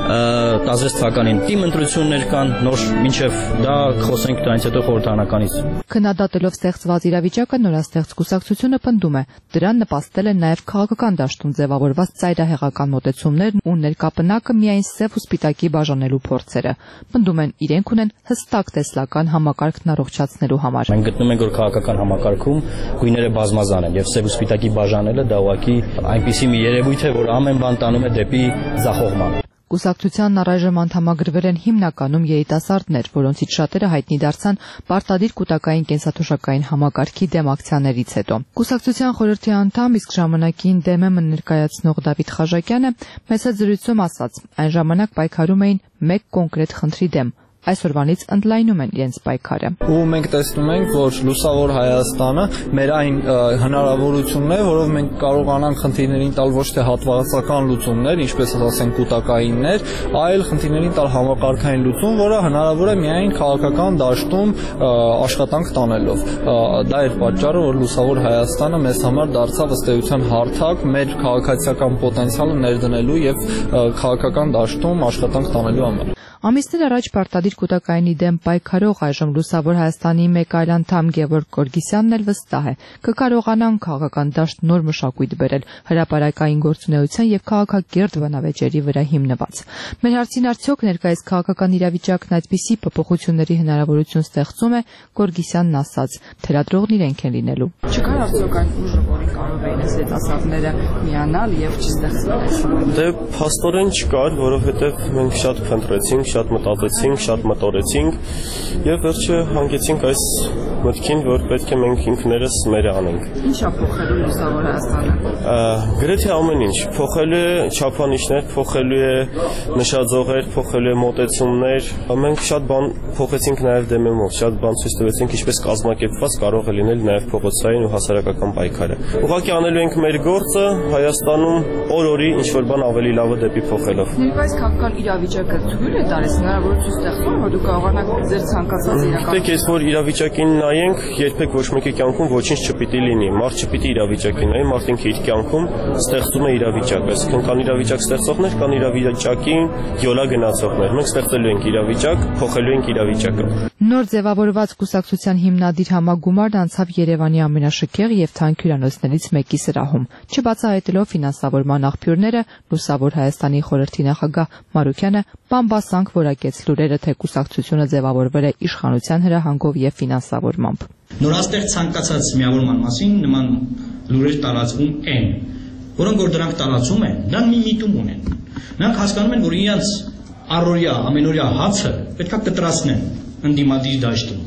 16 թվականին թիմ ընտրություններ կան, նոր մինչև դա խոսենք դրանից հետո խորհրդարանականից։ Քննադատելով ստեղծված իրավիճակը նորաստեղծ կուսակցությունը պնդում է, դրան նպաստել են նաև քաղաքական դաշտում ձևավորված ծայրահեղական մոտեցումներն ու ներկապնակը միայն սև ու սպիտակի բաժանելու փորձերը։ Պնդում են իրենք ունեն հստակ տեսլական համակարգն առողջացնելու համար։ Մենք գտնում ենք, որ քաղաքական համակարգում գույները բազմազան են եւ սև ու սպիտակի բաժանելը դա ուղղակի այնպիսի մի երևույթ է, որ ամեն բան տանում է դեպի ձախողման։ Կուսակցությանն առայժմ անդամագրվել են հիմնականում երիտասարդներ, որոնցից շատերը հայտնի դարձան պարտադիր կուտակային կենսաթոշակային համակարգի դեմ ակցիաներից հետո։ Կուսակցության խորհրդի անդամ, իսկ ժամանակին դեմը ներկայացնող Դավիթ Խաժակյանը մեծ զրույցում ասաց, այն ժամանակ պայքարում էին մեկ կոնկրետ խնդրի դեմ։ Այսօրվանից ընդլայնում են իրենց պայքարը։ Ու մենք տեսնում ենք, որ լուսավոր Հայաստանը մեր այն հնարավորությունն է, որով մենք կարողանանք խնդիրներին տալ ոչ թե հատվածական լուծումներ, ինչպես ասենք կուտակայիններ, այլ խնդիրներին տալ համակարգային լուծում, որը հնարավոր է միայն քաղաքական դաշտում աշխատանք տանելով։ Դա էր պատճառը, որ լուսավոր Հայաստանը մեզ համար դարձավ ըստ էության հարթակ մեր քաղաքացիական պոտենցիալը ներդնելու եւ քաղաքական դաշտում աշխատանք տանելու համար։ Ամիսներ առաջ պարտադիր կուտակայինի դեմ պայքարող այժմ լուսավոր Հայաստանի մեկ այլ անդամ Գևորգ Գորգիսյանն էլ վստահ է, կկարողանան քաղաքական դաշտ նոր մշակույթ բերել հրապարակային գործունեության եւ քաղաքակիրթ բանավեճերի վրա հիմնված։ Մեր հարցին արդյոք ներկայիս քաղաքական իրավիճակն այդպիսի փոփոխությունների հնարավորություն ստեղծում է, Գորգիսյանն ասաց, թելադրողն իրենք են լինելու։ Չկար արդյոք այն ուժը, որին կարող էին այս երիտասարդները միանալ եւ չստեղծել։ Դե փաստորեն չկար, որովհետեւ մենք շատ փնտրեցինք, շատ մտածեցինք, շատ մտորեցինք եւ վերջը հանգեցինք այս մտքին, որ պետք է մենք ինքներս մեր անենք։ Ինչ է փոխելու լուսավոր Հայաստանը։ Գրեթե ամեն ինչ, փոխելու է չափանիշներ, փոխելու է նշաձողեր, փոխելու է մոտեցումներ։ Մենք շատ բան փոխեցինք նաեւ դեմեմով, շատ բան ցույց տվեցինք, ինչպես կազմակերպված կարող է լինել նաեւ փողոցային ու հասարակական պայքարը։ Ուղղակի անելու ենք մեր գործը Հայաստանում օր-օրի ինչ որ բան ավելի լավը դեպի փոխելով։ Ներկայիս քաղաքական իրավիճակը թույլ է տալիս հնարավորություն ստեղծում, որ դուք կարողանաք ձեր ցանկացած իրական։ Դեք ես որ իրավիճակին նայենք, երբեք ոչ մեկի կյանքում ոչինչ չպիտի լինի։ Մարդ չպիտի իրավիճակին նայի, մարդ ինքը իր կյանքում ստեղծում է իրավիճակ։ Այսինքն կան իրավիճակ ստեղծողներ, կան իրավիճակին յոլա գնացողներ։ Մենք ստեղծելու ենք իրավիճակ, փոխելու ենք իրավիճակը։ Նոր ձևավորված կուսակցության հիմնադիր համագումարն անցավ Երևանի ամենաշքեղ եւ թանկ հյուրանոցներից մեկի սրահում։ Չբացահայտելով ֆինանսավորման աղբյուրները, Լուսավոր Հայաստանի խորհրդի նախագահ Մարուկյանը բամբասանք որակեց լուրերը, թե կուսակցությունը ձևավորվել է իշխանության հրահանգով եւ ֆինանսավորմամբ։ Նորաստեղծ ցանկացած միավորման մասին նման լուրեր տարածվում են, որոնք որ դրանք տարածում են, դա մի միտում ունեն։ Նրանք հասկանում են, որ իրենց առօրյա, ամենօրյա հացը պետքա կտրացնեն ընդդիմադիր դաշտում։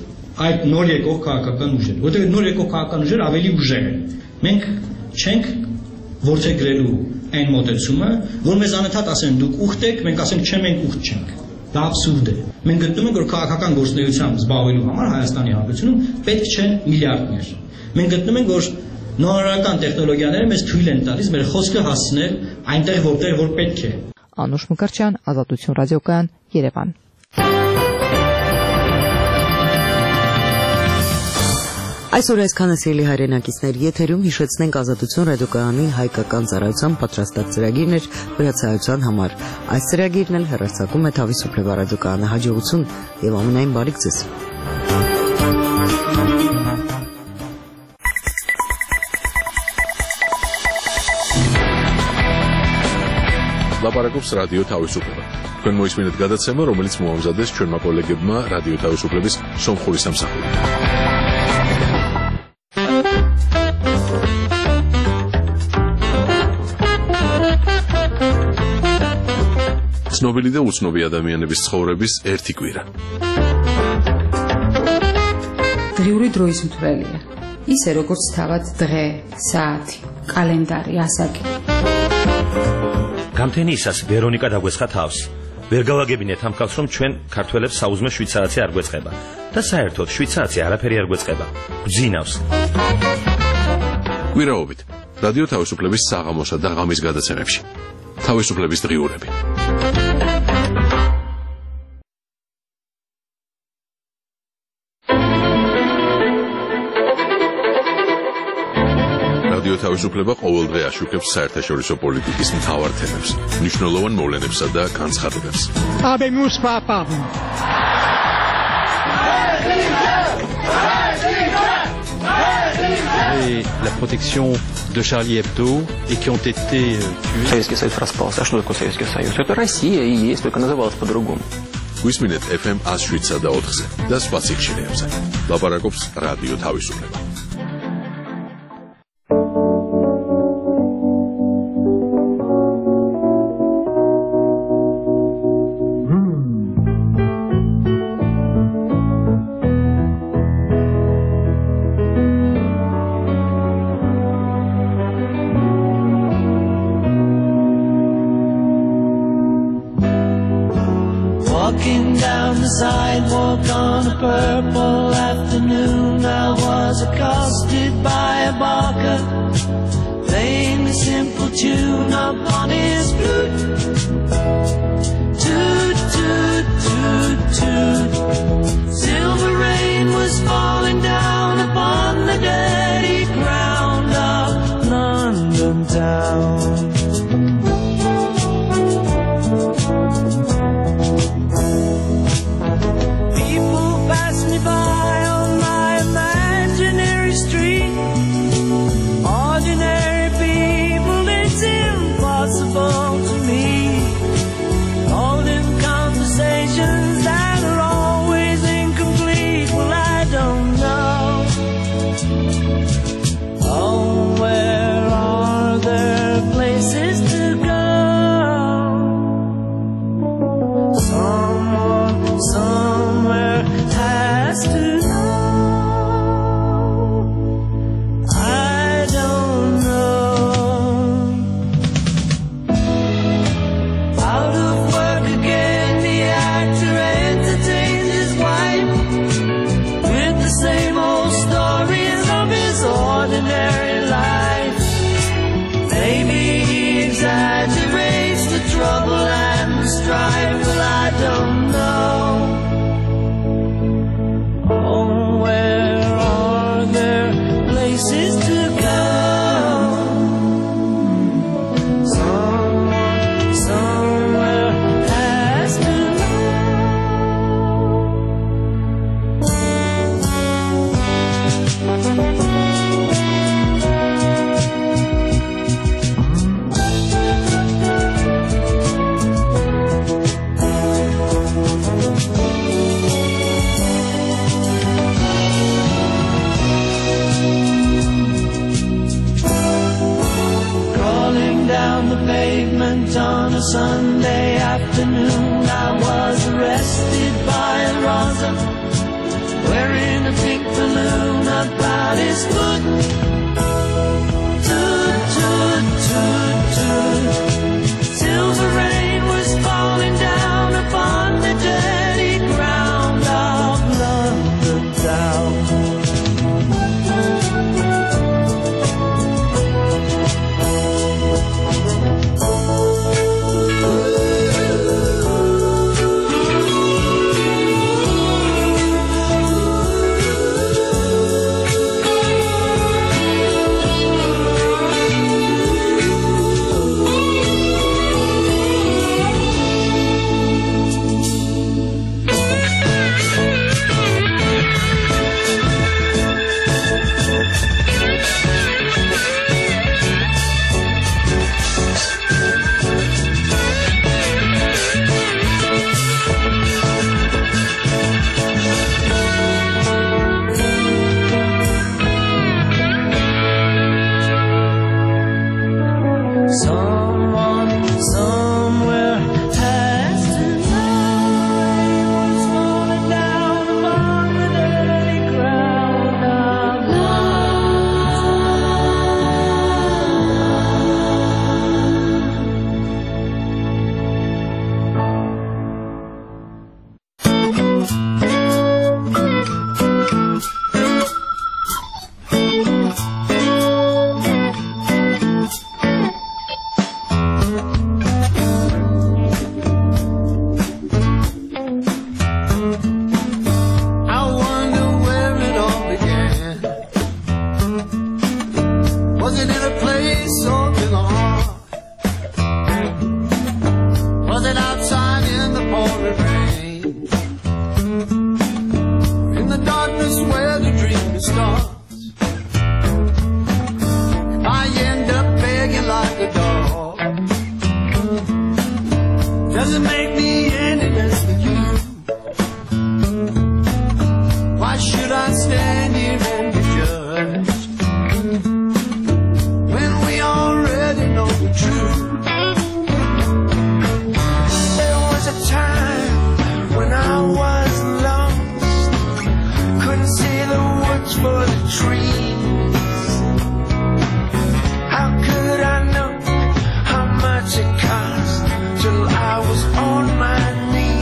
Այդ նոր եկող քաղաքական ուժեր, որտեղ նոր եկող քաղաքական ուժեր ավելի ուժեղ են։ Մենք չենք ворցեգրելու այն մոտեցումը, որ մեզ անընդհատ ասեն դուք ուխտ եք, մենք ասենք չէ, մենք ուխտ չենք։ Դա աբսուրդ է։ Մենք գտնում ենք, որ քաղաքական գործունեությամբ զբաղվելու համար Հայաստանի Հանրապետությունում պետք չեն միլիարդներ։ Մենք գտնում ենք, որ նորարարական տեխնոլոգիաները մեզ թույլ են տալիս մեր խոսքը հասցնել այնտեղ, որտեղ որ պետք է։ Անուշ Մկրտչյան, Ազատություն ռադիոկայան, Երևան։ Այսօր այսքանը սիրելի հայրենակիցներ, եթերում հիշեցնենք Ազատություն ռադիոկայանի հայկական ծառայության պատրաստած ծրագիրներ վրացայության համար։ Այս ծրագիրն էլ հեռարձակում է Թավիսուփլե ռադիոկայանը։ Հաջողություն եւ ամենայն բարիք ձեզ։ Լապարակობს ռադիո Թավիսուփլե։ Քան մոյսմենտ գադացեմը, რომელიც մոամզադես չորմա կոլեգებմա ռադիո Թավիսուփլեբիս սոմխորի սամսախորի։ Ცნობილი და უცნობი ადამიანების ცხოვრების ერთი კვირა. დღიური დროის მთვრელია. ისე როგორც თავად დღე, საათი, კალენდარი, ასაკი. გამთენიისას ვერონიკა დაგვესხა თავს. ვერ გავაგებინეთ ამ ხალხს, რომ ჩვენ ქართველებს საუზმე შვიცარացი არ გვეწყება და საერთოდ შვიცარացი არაფერი არ გვეწყება. გვძინავს. კვირაობით რადიო თავისუფლების საღამოსა და ღამის გადაცემებში. თავისუფლების დღიურები. რადიო თავისუფლება ყოველდღე აშუქებს საერთაშორისო პოლიტიკის მთავარ თემებს, მნიშვნელოვან მოვლენებსა და განცხადებებს. Et la protection de Charlie Hebdo et qui ont été tués. Советский Союз распался. А что такое Советский Союз? Это Россия и есть, только называлась по-другому. გვისმინეთ FM 107.4-ზე და სხვა სიხშირეებზე. ლაპარაკობს რადიო თავისუფლება. Walking down the sidewalk on a purple afternoon, I was accosted by a barker playing a simple tune upon his flute. Toot, toot, toot, toot. Silver rain was falling down upon the dirty ground of London town. Sunday afternoon, I was arrested by a Raza wearing a pink balloon about his foot. Toot, toot, toot, toot. Silver rain was falling down upon the dirty ground of London town. soul to the heart. Was it outside in the pouring rain? In the darkness where the dream starts? I end up begging like a dog. Does it make me any less for you? Why should I stand here and be judged when we already know the truth? There was a time when I was lost, couldn't see the woods for the trees. How could I know how much it cost till I was on my knees?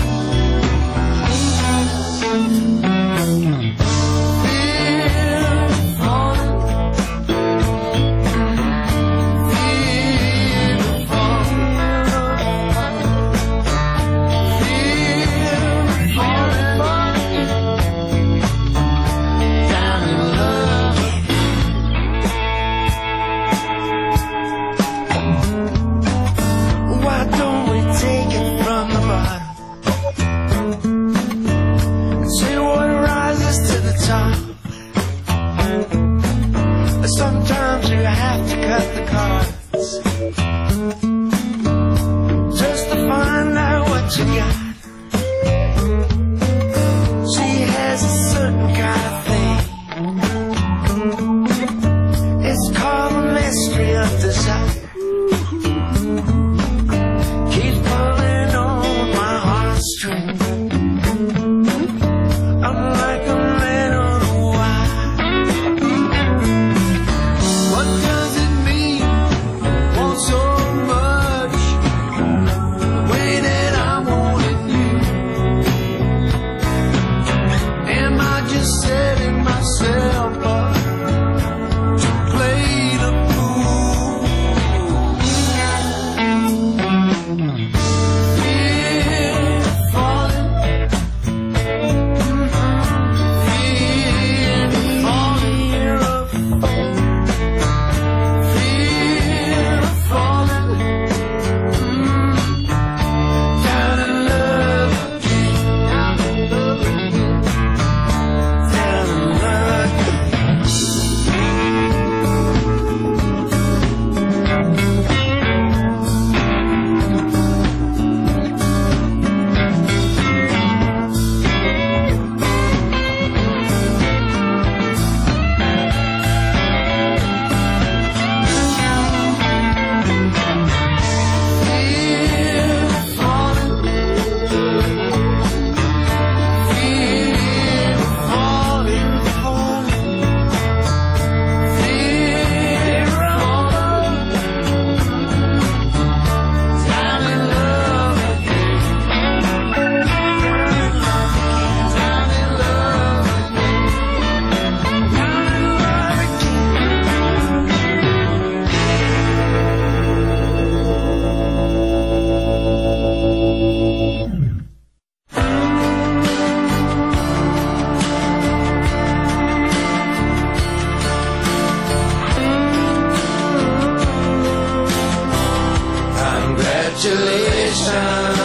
Sometimes you have to cut the cards just to find out what you got. She has a certain kind of thing. It's called the mystery of desire. Keeps pulling on my heartstrings. I'm like a man on a wire. What does it mean? Want so much, the way that I wanted you. Am I just setting myself up to play the fool? Fear falling, fear falling, fear of congratulations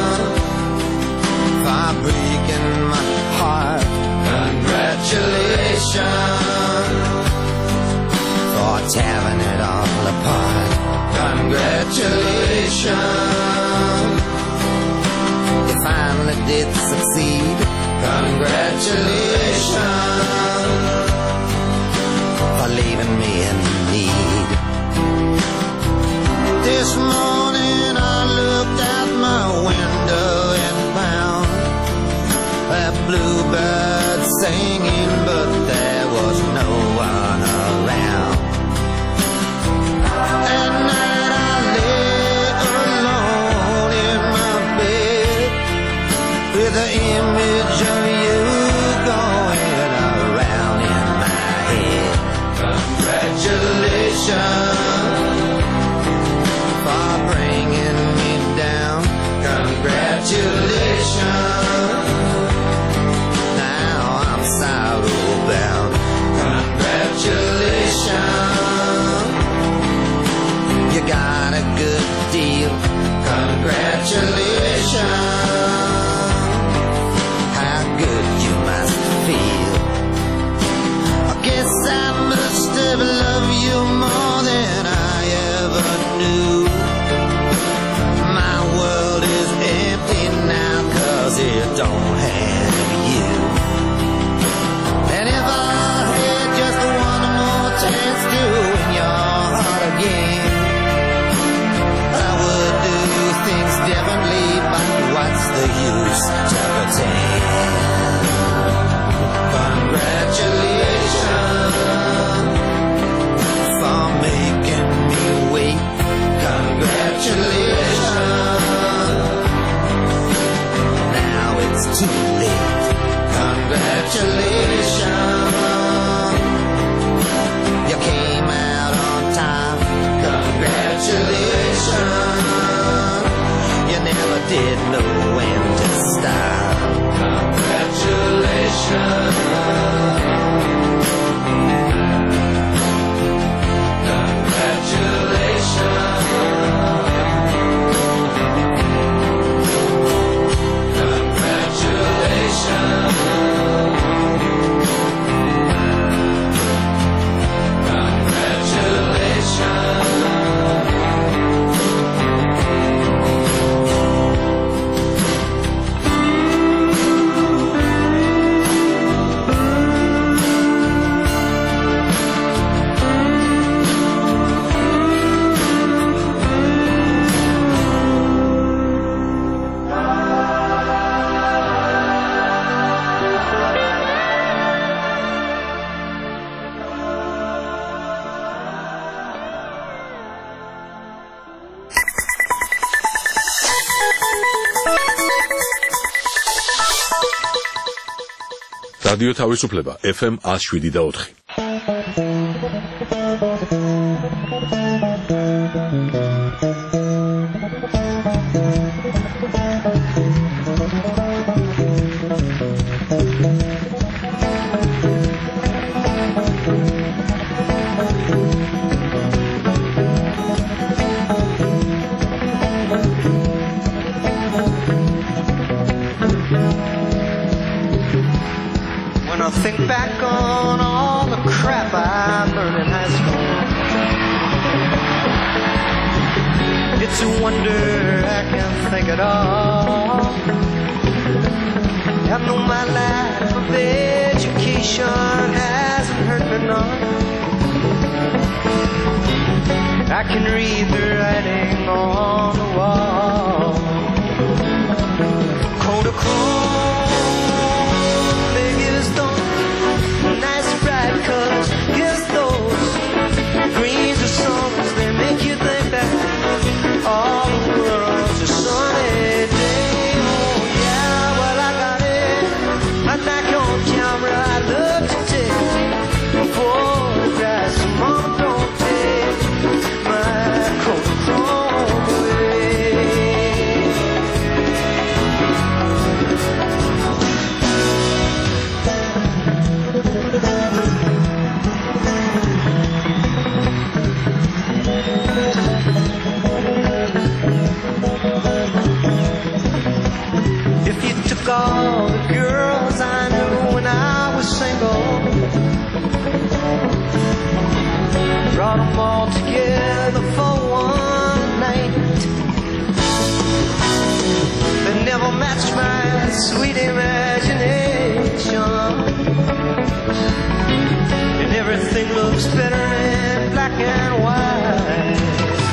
for breaking my heart. Congratulations for tearing it all apart. Congratulations, you finally did succeed. Congratulations for leaving me in need. This morning I looked out my window and found that bluebird singing, but there was no one around. At night I lay alone in my bed with the image of you going around in my head. Congratulations for bringing me down. Congratulations, now I'm sorrow bound. Congratulations, რადიო თავისუფლება FM 107.4. Think back on all the crap I learned in high school. It's a wonder I can think it all. I know my life of education hasn't hurt me none. I can read the writing on the wall. Kodachrome. Cause guess those greens are songs that make you think that all the world's a sunny day. Oh yeah, well I got it. I like on camera, I love to take photographs. So mama, don't take my Kodachrome away. All the girls I knew when I was single, brought them all together for one night. They never matched my sweet imagination, and everything looks better in black and white.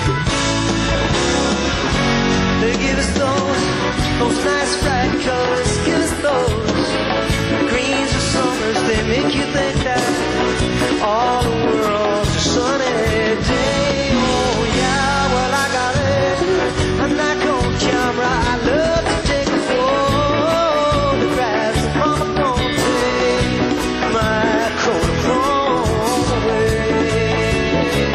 They give us those nice bright colors, give us those greens or summers. They make you think that all the world's a sunny day. Oh yeah, well I got it. I'm like on camera, I love to take photographs. Mama, don't take my Kodachrome away.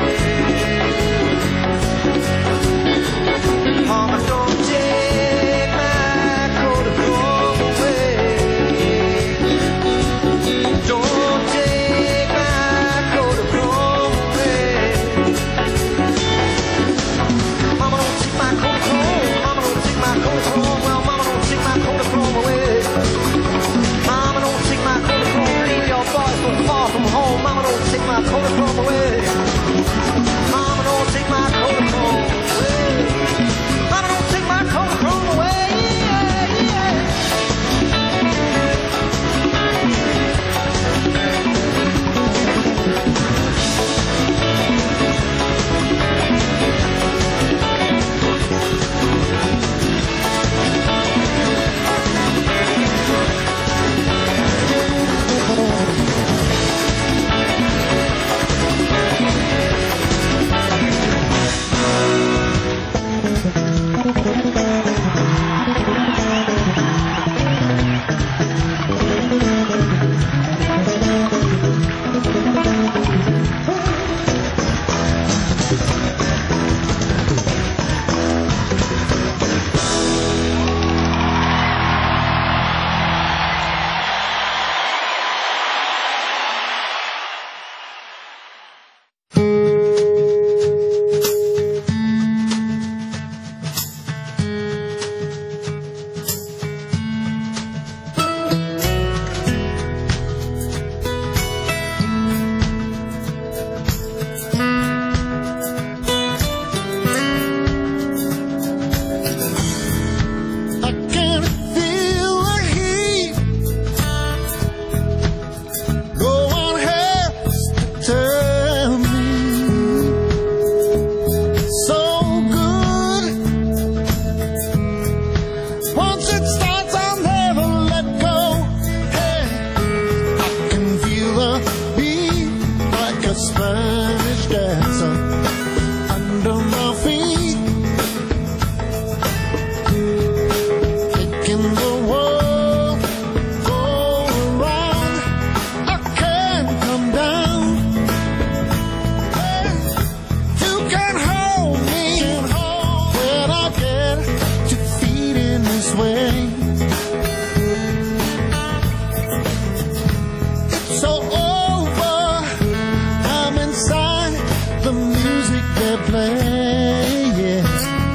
music they play, yeah.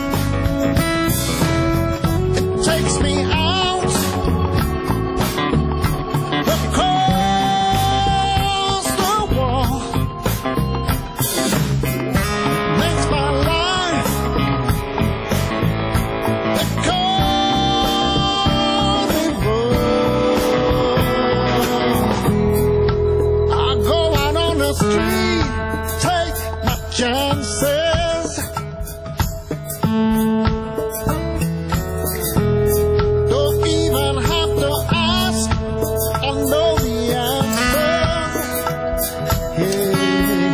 It takes me out across the wall, makes my life a carnival. I go out on the street, take my chances. Don't even have to ask, I know the answer. Yeah.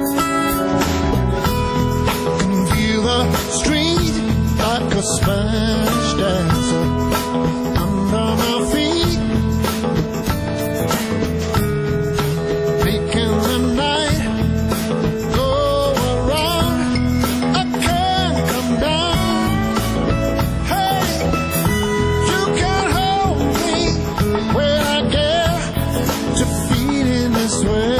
Can feel the street like a Spanish dancer under my feet, making the night go around. I can't come down. Hey, you can hold me when I get to feeling this way.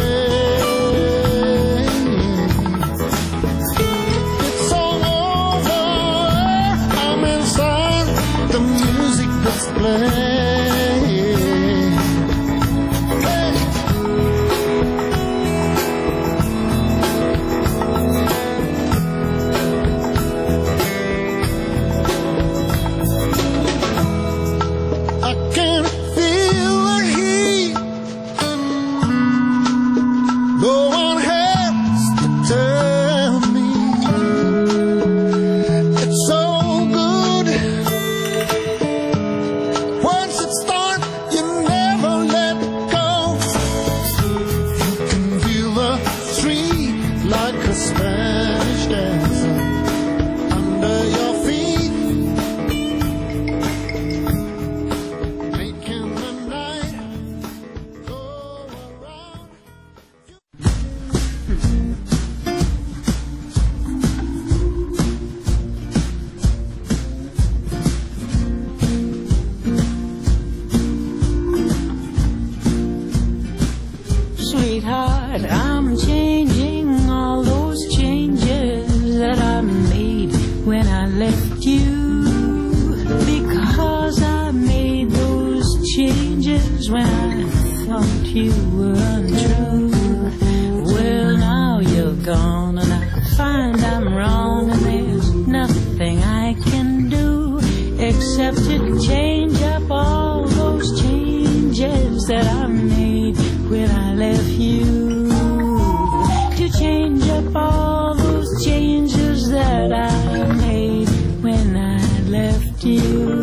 It's all over. I'm inside the music that's playing. Hey. I can feel the heat. No one has to tell me. It's so good. Once it starts, you never let go. You can feel the street like a Spanish dancer under your feet, making the night go around. Sweetheart, I'm changing all those changes that I made when I left you, because I made those changes when I thought you were untrue. Well, now you're gone and I find I'm wrong, and there's nothing I can do except to change up all those changes that I made when I left you, to change up all those changes that I made when I left you.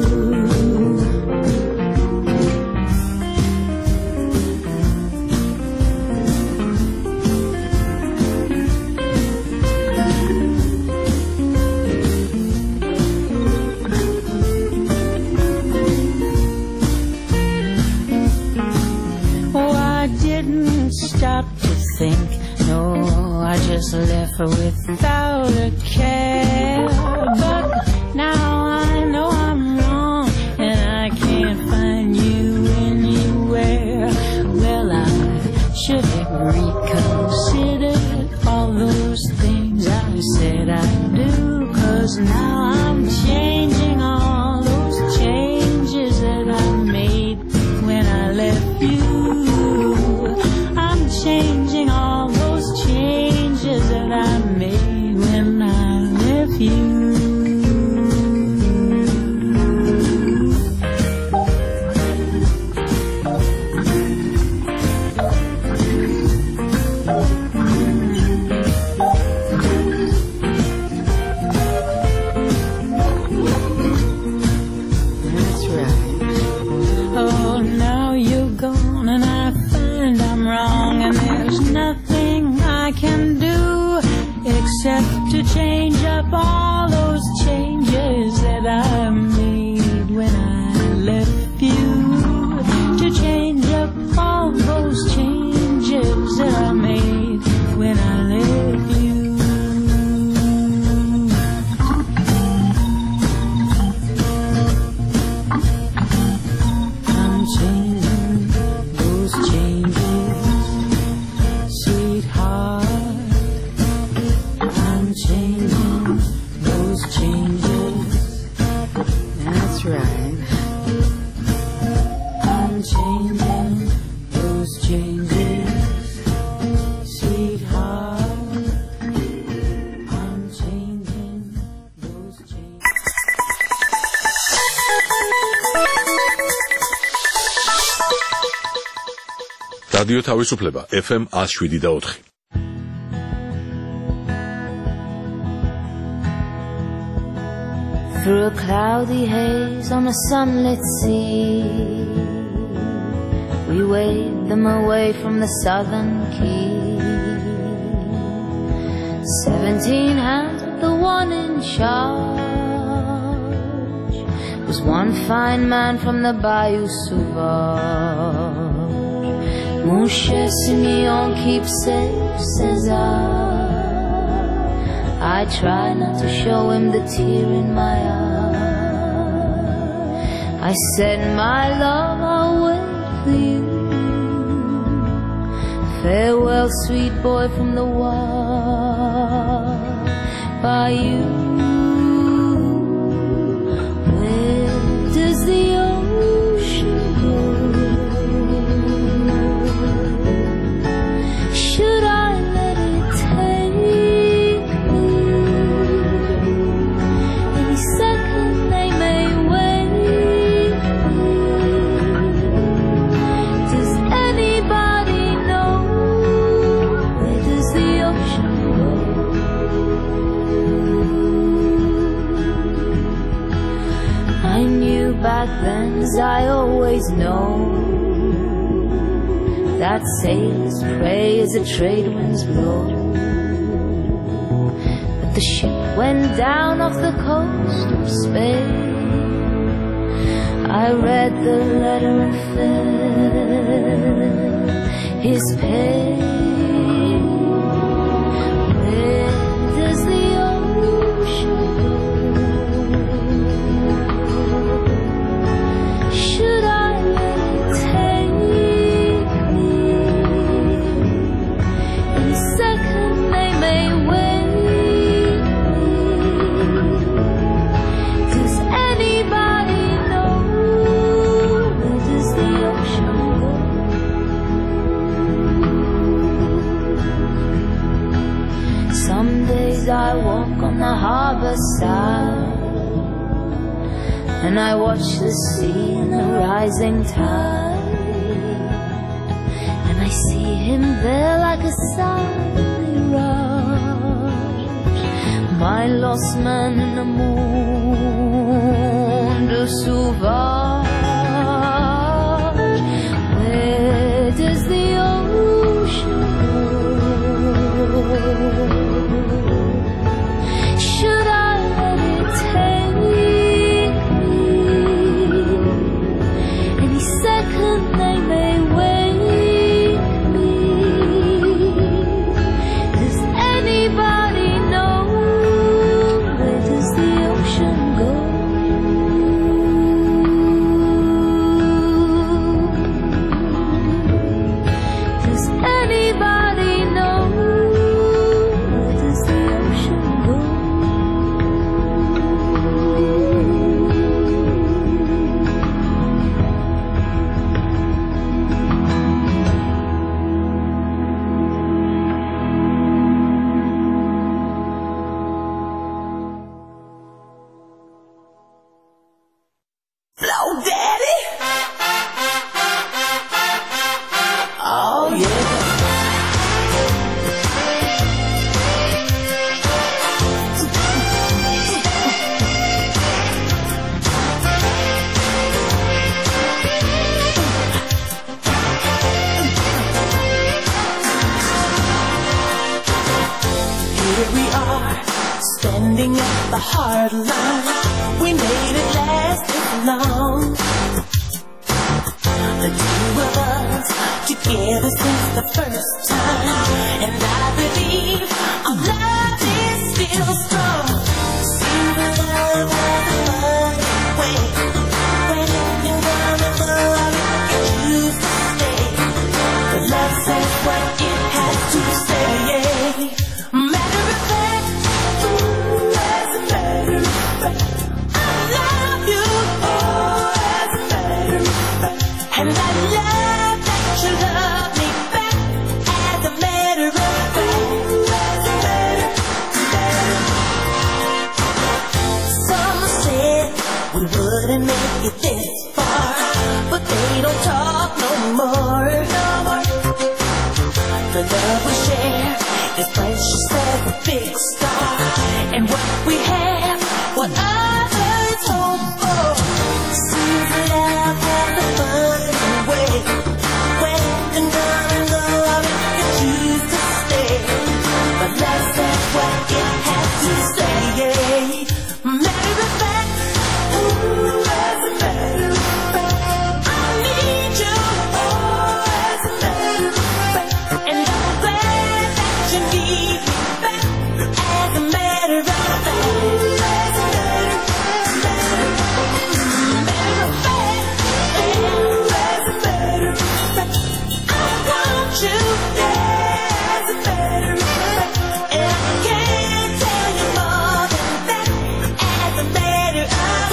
Oh, I didn't stop to think, no, I just left without a care. But now I know I'm wrong, and I can't find you anywhere. Well, I should have reconsidered all those things I said I'd do, 'cause now I'm changing all those changes that I made when I left you. I'm changing all those changes that I made when I left you. That's right. Oh, now you're gone and I find I'm wrong, and there's nothing I can do except to change up all those changes that I made when I left you, to change up all those changes that I made when I left you. changing those changes. That's right. I'm changing those changes, sweetheart. I'm changing those changes. რადიო თავისუფლება FM 107.4. Through a cloudy haze on a sunlit sea, we waved them away from the southern key. 17 hands with the one in charge was one fine man from the Bayou Sauvage. Mon cher Simeon, keep safe, says I try not to show him the tear in my eye. I said, my love, I'll wait for you. Farewell, sweet boy from the wild bayou. Where does the ocean go? Should I let it take me? Any second they may wake me. Does anybody know? Where does the ocean go? I knew back then, as I always know, that sailors pray as the trade winds blow. But the ship went down off the coast of Spain. I read the letter and felt his pain. Where does the ocean go? Should I let it take me? Any second they may wake me. Does anybody know? Where does the ocean go? Some days I walk on the harbor side, and I watch the sea and the rising tide, and I see him there like a silent mirage, my lost man in the monde sauvage. Where does the ocean go? Should I let it take me? Any second they may wake me. Does anybody know? Where does the ocean go? Does anybody know? Where does the ocean go? Blow daddy. Oh yeah. Here we are, standing at the hard line. We made it last this long. The two of us together since the first time, and I believe our love is still strong. See the love has a funny way. When you're down the road, you choose to stay. The love says what it has to say. Matter of fact, it this far, but they don't talk no more. The love we share is precious as a big star, and what we have, what others hope for. Seems love has a funny way. When you're gonna love it, you choose to stay, but love says what it has to say. Matter of fact, ooh, as a matter of fact, I need you. Oh, as a matter of fact, and I'm glad that you need me back. As a matter of fact, as a matter of fact, as a matter of fact, I want you. Yeah, as a matter of fact, and I can't tell you more than that. As a matter of fact,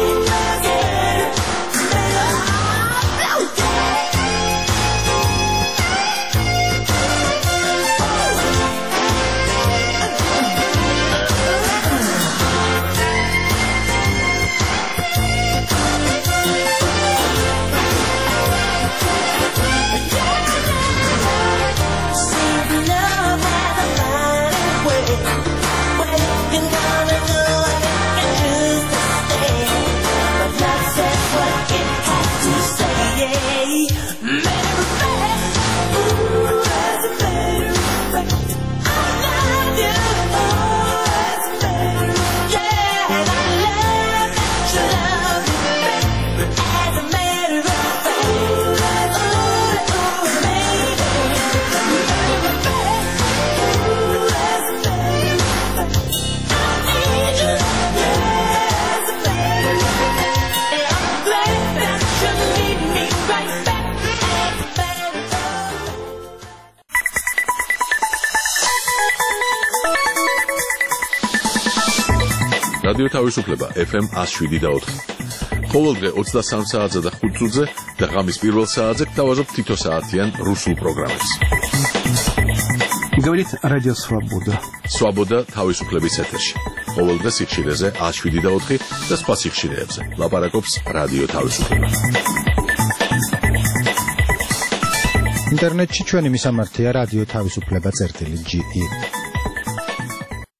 რადიო თავისუფლება FM 107.4. ყოველდღე 23 საათზე და 5 წუთზე და ღამის პირველ საათზე გთავაზობთ თითო საათიან რუსულ პროგრამებს. Говорит Радио Свобода. Свобода თავისუფლების ეთერში. ყოველდღე სიხშირეზე 107.4 და სხვა სიხშირეებზე. ლაპარაკობს რადიო თავისუფლება. ინტერნეტში ჩვენი მისამართია რადიო თავისუფლება.ge